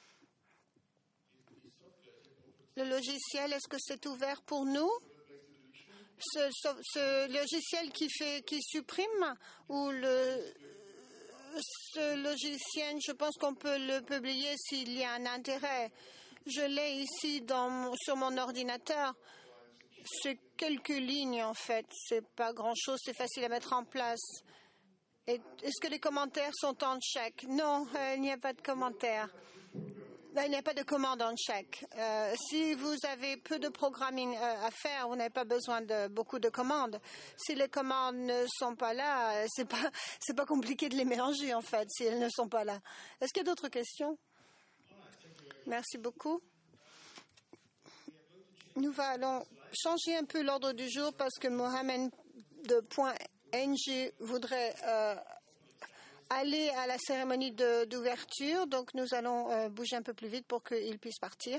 Le logiciel, est-ce que c'est ouvert pour nous? Ce, ce, ce logiciel qui, fait, qui supprime ou le, ce logiciel, je pense qu'on peut le publier s'il y a un intérêt. Je l'ai ici dans mon, sur mon ordinateur. C'est quelques lignes en fait, c'est pas grand-chose, c'est facile à mettre en place. Et est-ce que les commentaires sont en tchèque? Non, euh, il n'y a pas de commentaires. Il n'y a pas de commande en tchèque. Euh, si vous avez peu de programming euh, à faire, vous n'avez pas besoin de beaucoup de commandes. Si les commandes ne sont pas là, c'est pas c'est pas compliqué de les mélanger en fait, si elles ne sont pas là. Est-ce qu'il y a d'autres questions? Merci beaucoup. Nous allons changer un peu l'ordre du jour parce que Mohamed de point N G voudrait euh, aller à la cérémonie de, d'ouverture. Donc nous allons euh, bouger un peu plus vite pour qu'il puisse partir.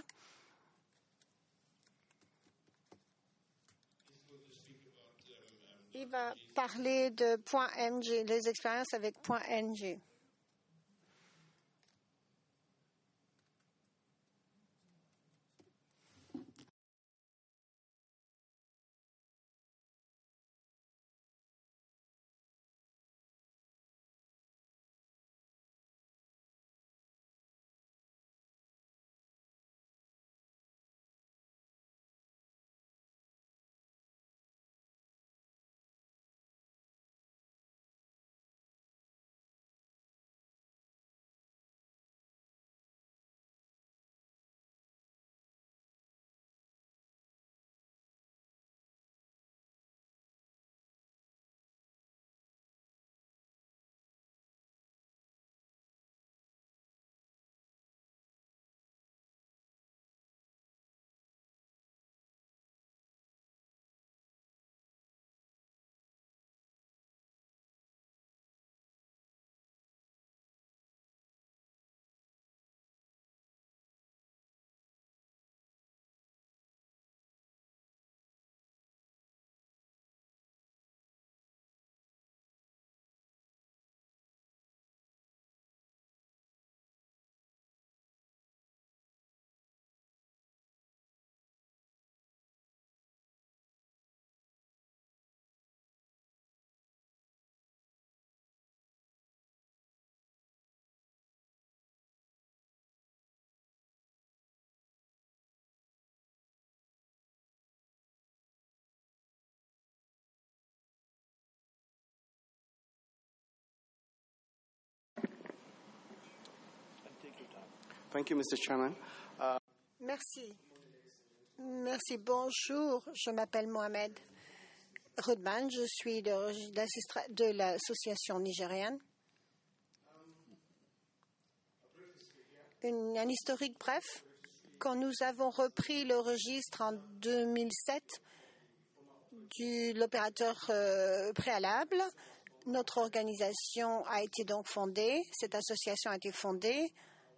Il va parler de point M G, les expériences avec point N G.
Thank you, Mister Chairman. Uh...
Merci. Merci. Bonjour. Je m'appelle Mohamed Rudman. Je suis de, de l'association nigérienne. Une, un historique bref. Quand nous avons repris le registre en deux mille sept de l'opérateur euh, préalable, notre organisation a été donc fondée. Cette association a été fondée.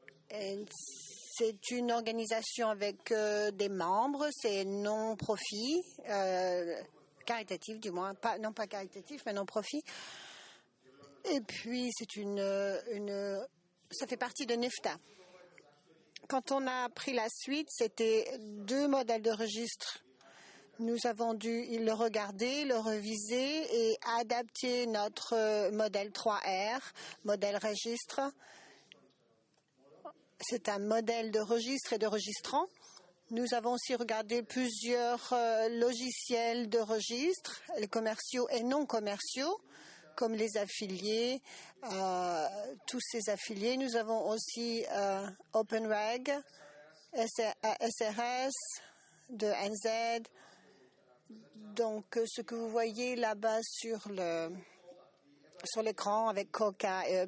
C'est une organisation avec euh, des membres, c'est non-profit, euh, caritatif du moins, pas, non pas caritatif, mais non-profit. Et puis, c'est une, une, ça fait partie de NIFTA. Quand on a pris la suite, c'était deux modèles de registre. Nous avons dû le regarder, le reviser et adapter notre modèle trois R, modèle registre. C'est un modèle de registre et de registrant. Nous avons aussi regardé plusieurs euh, logiciels de registre, les commerciaux et non commerciaux, comme les affiliés, euh, tous ces affiliés. Nous avons aussi euh, OpenReg, S R S, de N Z. Donc, ce que vous voyez là-bas sur le sur l'écran avec Coca. Et,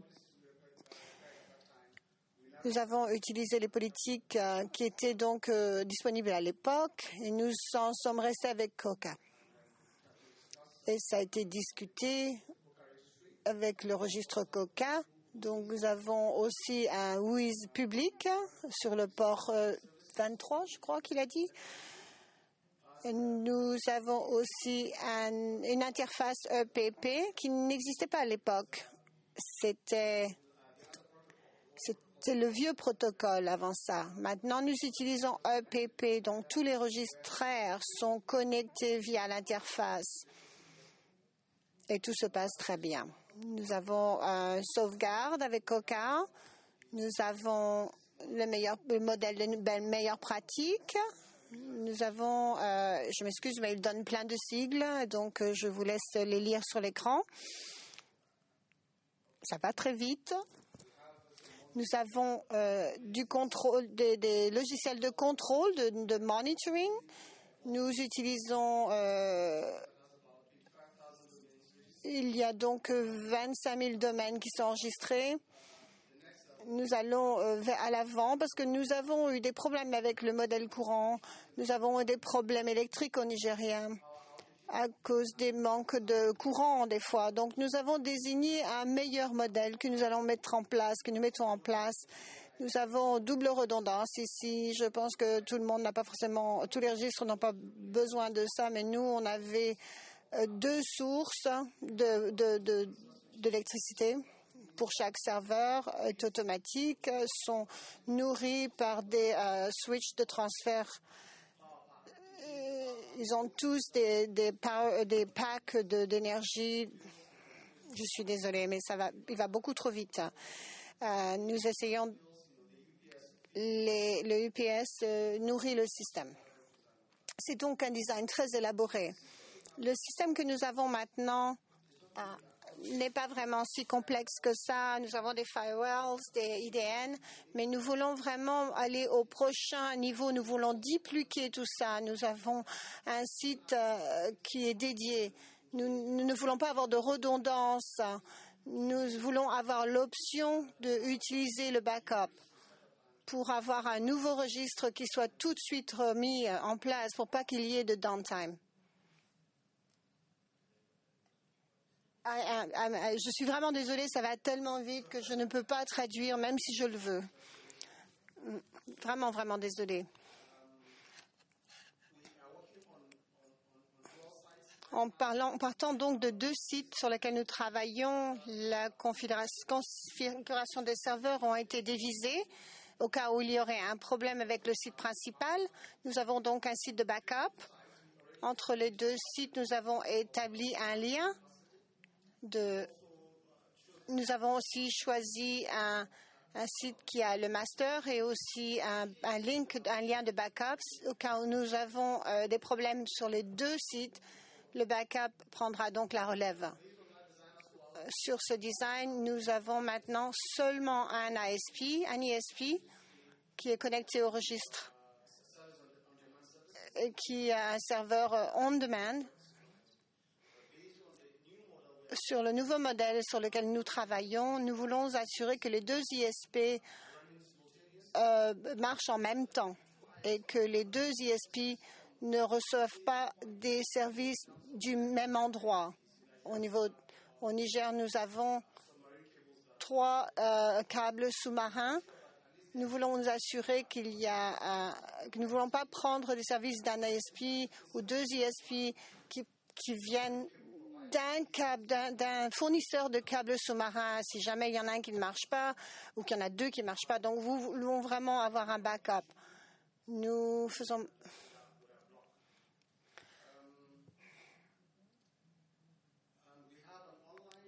nous avons utilisé les politiques euh, qui étaient donc euh, disponibles à l'époque et nous en sommes restés avec Coca. Et ça a été discuté avec le registre Coca. Donc, nous avons aussi un W I S public sur le port euh, vingt-trois, je crois qu'il a dit. Et nous avons aussi un, une interface E P P qui n'existait pas à l'époque. C'était, c'était le vieux protocole avant ça. Maintenant, nous utilisons E P P, donc tous les registraires sont connectés via l'interface. Et tout se passe très bien. Nous avons un sauvegarde avec Coca. Nous avons le meilleur le modèle de meilleure pratique. Nous avons, euh, je m'excuse, mais il donne plein de sigles, donc euh, je vous laisse les lire sur l'écran. Ça va très vite. Nous avons euh, du contrôle, des, des logiciels de contrôle, de, de monitoring. Nous utilisons, euh, il y a donc vingt-cinq mille domaines qui sont enregistrés. Nous allons euh, à l'avant parce que nous avons eu des problèmes avec le modèle courant. Nous avons eu des problèmes électriques au Nigeria à cause des manques de courant des fois. Donc nous avons désigné un meilleur modèle que nous allons mettre en place, que nous mettons en place. Nous avons double redondance ici. Je pense que tout le monde n'a pas forcément, tous les registres n'ont pas besoin de ça, mais nous, on avait euh, deux sources de, de, de, d'électricité. Pour chaque serveur est automatique, sont nourris par des euh, switches de transfert. Ils ont tous des, des, power, des packs de, d'énergie. Je suis désolée, mais ça va, il va beaucoup trop vite. Euh, nous essayons, les, le U P S euh, nourrit le système. C'est donc un design très élaboré. Le système que nous avons maintenant euh, n'est pas vraiment si complexe que ça. Nous avons des firewalls, des I D N, mais nous voulons vraiment aller au prochain niveau. Nous voulons dupliquer tout ça. Nous avons un site euh, qui est dédié. Nous, nous ne voulons pas avoir de redondance. Nous voulons avoir l'option d'utiliser le backup pour avoir un nouveau registre qui soit tout de suite remis en place pour pas qu'il y ait de downtime. Je suis vraiment désolée, ça va tellement vite que je ne peux pas traduire, même si je le veux. Vraiment, vraiment désolée. En, parlant, en partant donc de deux sites sur lesquels nous travaillons, la configuration, configuration des serveurs ont été divisées au cas où il y aurait un problème avec le site principal. Nous avons donc un site de backup. Entre les deux sites, nous avons établi un lien. De... Nous avons aussi choisi un, un site qui a le master et aussi un, un link, un lien de backup. Au cas où nous avons euh, des problèmes sur les deux sites, le backup prendra donc la relève. Euh, sur ce design, nous avons maintenant seulement un I S P, un I S P qui est connecté au registre, euh, qui a un serveur euh, on-demand. Sur le nouveau modèle sur lequel nous travaillons, nous voulons assurer que les deux I S P euh, marchent en même temps et que les deux I S P ne reçoivent pas des services du même endroit. Au niveau, au Niger, nous avons trois euh, câbles sous-marins. Nous voulons nous assurer qu'il y a, euh, que nous ne voulons pas prendre des services d'un I S P ou deux I S P qui, qui viennent d'un câble, d'un, d'un fournisseur de câbles sous-marins, si jamais il y en a un qui ne marche pas ou qu'il y en a deux qui ne marchent pas. Donc, nous voulons vraiment avoir un backup. Nous faisons...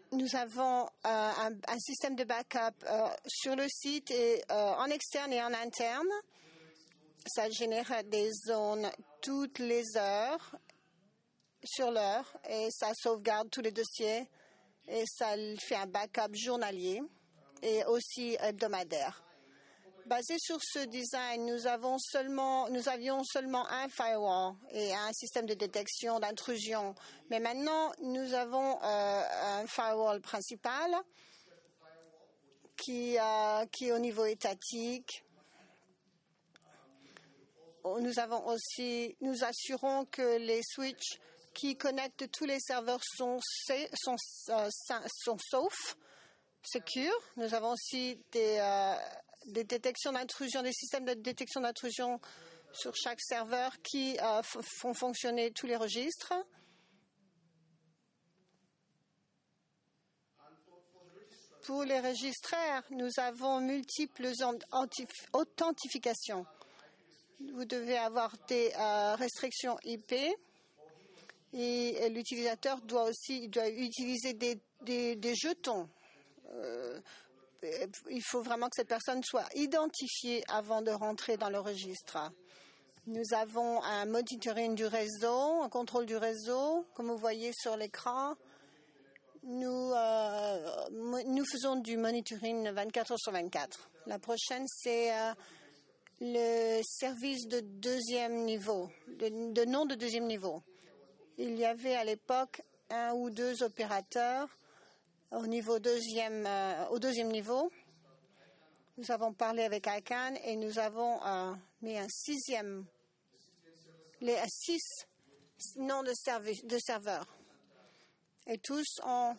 nous avons euh, un, un système de backup euh, sur le site et euh, en externe et en interne. Ça génère des zones toutes les heures sur l'heure et ça sauvegarde tous les dossiers et ça fait un backup journalier et aussi hebdomadaire. Basé sur ce design, nous, avons seulement, nous avions seulement un firewall et un système de détection d'intrusion. Mais maintenant, nous avons euh, un firewall principal qui, euh, qui est au niveau étatique. Nous avons aussi, nous assurons que les switches qui connectent tous les serveurs sont, sont, euh, sont saufs, secures. Nous avons aussi des, euh, des détections d'intrusion, des systèmes de détection d'intrusion sur chaque serveur qui euh, font fonctionner tous les registres. Pour les registraires, nous avons multiples authentifications. Vous devez avoir des euh, restrictions I P et l'utilisateur doit aussi il doit utiliser des, des, des jetons. Euh, il faut vraiment que cette personne soit identifiée avant de rentrer dans le registre. Nous avons un monitoring du réseau, un contrôle du réseau, comme vous voyez sur l'écran. Nous, euh, nous faisons du monitoring vingt-quatre heures sur vingt-quatre. La prochaine, c'est euh, le service de deuxième niveau, de, de nom de deuxième niveau. Il y avait à l'époque un ou deux opérateurs au niveau deuxième, euh, au deuxième niveau. Nous avons parlé avec I C A N et nous avons euh, mis un sixième, les six noms de, servi- de serveurs. Et tous ont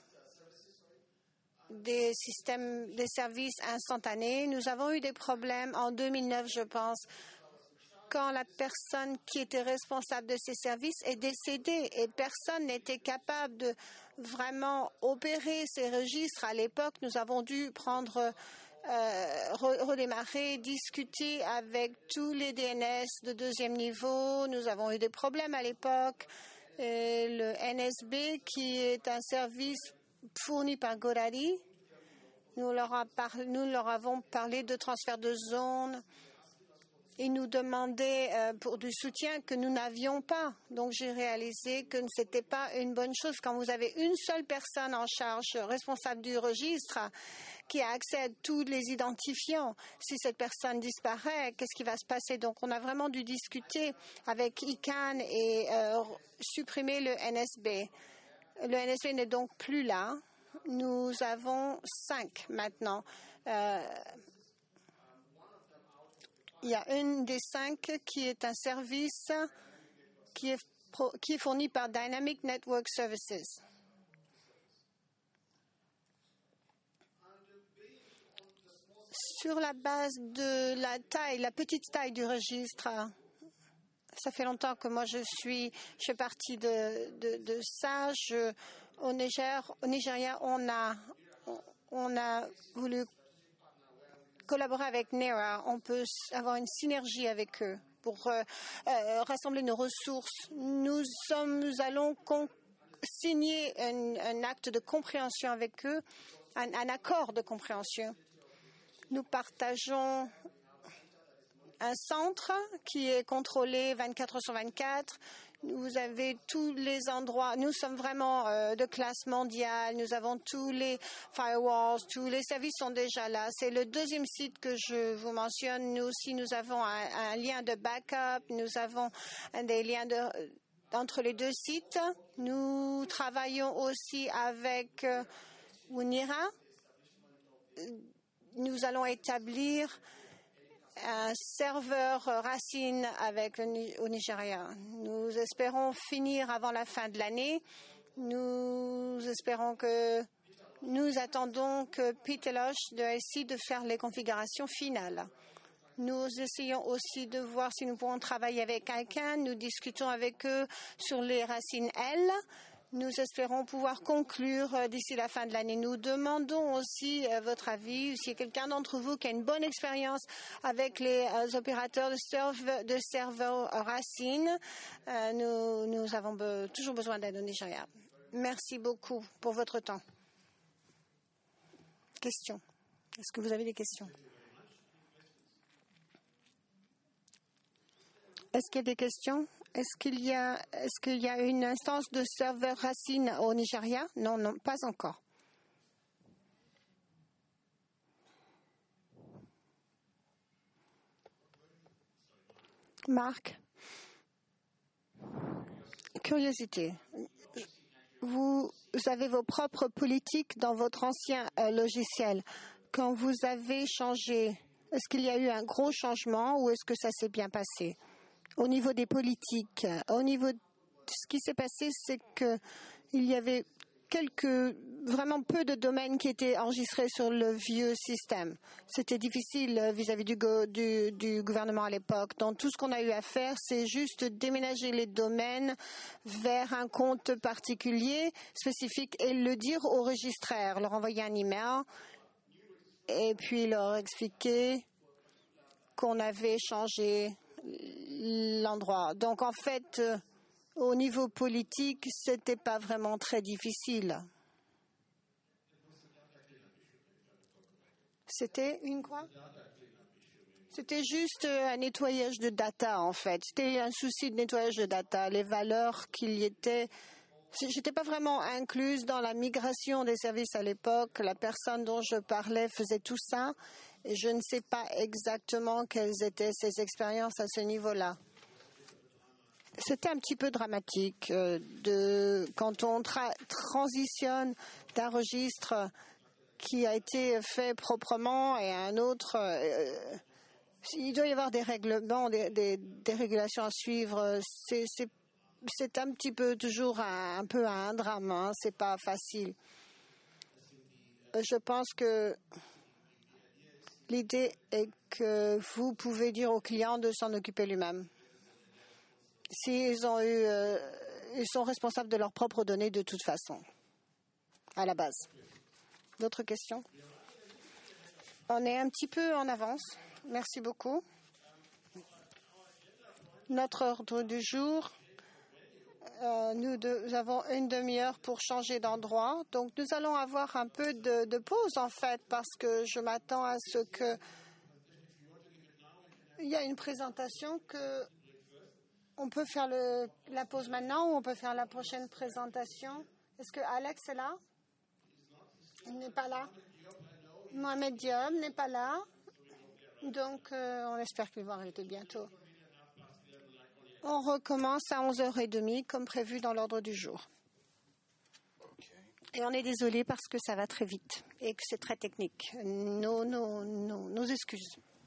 des systèmes, des services instantanés. Nous avons eu des problèmes en deux mille neuf, je pense, quand la personne qui était responsable de ces services est décédée et personne n'était capable de vraiment opérer ces registres. À l'époque, nous avons dû prendre, euh, redémarrer, discuter avec tous les D N S de deuxième niveau. Nous avons eu des problèmes à l'époque. Et le N S B, qui est un service fourni par Gorari, nous leur, a parlé, nous leur avons parlé de transfert de zone. Ils nous demandaient euh, pour du soutien que nous n'avions pas. Donc j'ai réalisé que ce n'était pas une bonne chose. Quand vous avez une seule personne en charge, responsable du registre, qui a accès à tous les identifiants, si cette personne disparaît, qu'est-ce qui va se passer? Donc on a vraiment dû discuter avec I C A N et euh, supprimer le N S B. Le N S B n'est donc plus là. Nous avons cinq maintenant. Euh, Il y a une des cinq qui est un service qui est, pro, qui est fourni par Dynamic Network Services. Sur la base de la taille, la petite taille du registre, ça fait longtemps que moi je suis, je fais partie de, de, de ça. Je, au, Niger, au Nigeria, on a, on a voulu collaborer avec NERA, on peut avoir une synergie avec eux pour euh, euh, rassembler nos ressources. Nous, sommes, nous allons con- signer un, un acte de compréhension avec eux, un, un accord de compréhension. Nous partageons un centre qui est contrôlé vingt-quatre heures sur vingt-quatre. Vous avez tous les endroits. Nous sommes vraiment euh, de classe mondiale. Nous avons tous les firewalls, tous les services sont déjà là. C'est le deuxième site que je vous mentionne. Nous aussi, nous avons un, un lien de backup. Nous avons des liens de, entre les deux sites. Nous travaillons aussi avec euh, Unira. Nous allons établir un serveur Racine avec le, au Nigeria. Nous espérons finir avant la fin de l'année. Nous espérons que nous attendons que Peter Loche de S I de faire les configurations finales. Nous essayons aussi de voir si nous pouvons travailler avec quelqu'un. Nous discutons avec eux sur les racines L. Nous espérons pouvoir conclure d'ici la fin de l'année. Nous demandons aussi euh, votre avis. S'il y a quelqu'un d'entre vous qui a une bonne expérience avec les euh, opérateurs de, serve, de serveurs Racine, euh, nous, nous avons be- toujours besoin d'aide au Nigeria. Merci beaucoup pour votre temps. Question. Est-ce que vous avez des questions? Est-ce qu'il y a des questions? Est-ce qu'il y a, est-ce qu'il y a une instance de serveur Racine au Nigeria? Non, non, pas encore. Marc, curiosité. Vous avez vos propres politiques dans votre ancien euh, logiciel. Quand vous avez changé, est-ce qu'il y a eu un gros changement ou est-ce que ça s'est bien passé? Au niveau des politiques, au niveau de ce qui s'est passé, c'est qu'il y avait quelques, vraiment peu de domaines qui étaient enregistrés sur le vieux système. C'était difficile vis-à-vis du, go, du, du gouvernement à l'époque. Donc tout ce qu'on a eu à faire, c'est juste déménager les domaines vers un compte particulier, spécifique, et le dire aux registraires, leur envoyer un email et puis leur expliquer qu'on avait changé l'endroit. Donc en fait, euh, au niveau politique, c'était pas vraiment très difficile. C'était une quoi? C'était juste un nettoyage de data en fait. C'était un souci de nettoyage de data. Les valeurs qu'il y était. J'étais pas vraiment incluse dans la migration des services à l'époque. La personne dont je parlais faisait tout ça. Et je ne sais pas exactement quelles étaient ses expériences à ce niveau-là. C'était un petit peu dramatique euh, de, quand on tra- transitionne d'un registre qui a été fait proprement et à un autre. Euh, il doit y avoir des règlements, des, des, des régulations à suivre. C'est, c'est, c'est un petit peu toujours un, un peu un drame. Hein, c'est pas facile. Je pense que l'idée est que vous pouvez dire au client de s'en occuper lui-même. S'ils ont eu, euh, ils sont responsables de leurs propres données de toute façon, à la base. D'autres questions? On est un petit peu en avance. Merci beaucoup. Notre ordre du jour, euh, nous, de, nous avons une demi-heure pour changer d'endroit. Donc nous allons avoir un peu de, de pause en fait, parce que je m'attends à ce que il y a une présentation que on peut faire le, la pause maintenant ou on peut faire la prochaine présentation. Est-ce que Alex est là? Il n'est pas là. Mohamed Diop n'est pas là. Donc, euh, on espère qu'il va arrêter bientôt. On recommence à onze heures trente comme prévu dans l'ordre du jour. Et on est désolé parce que ça va très vite et que c'est très technique. Nos, nos, nos, nos excuses.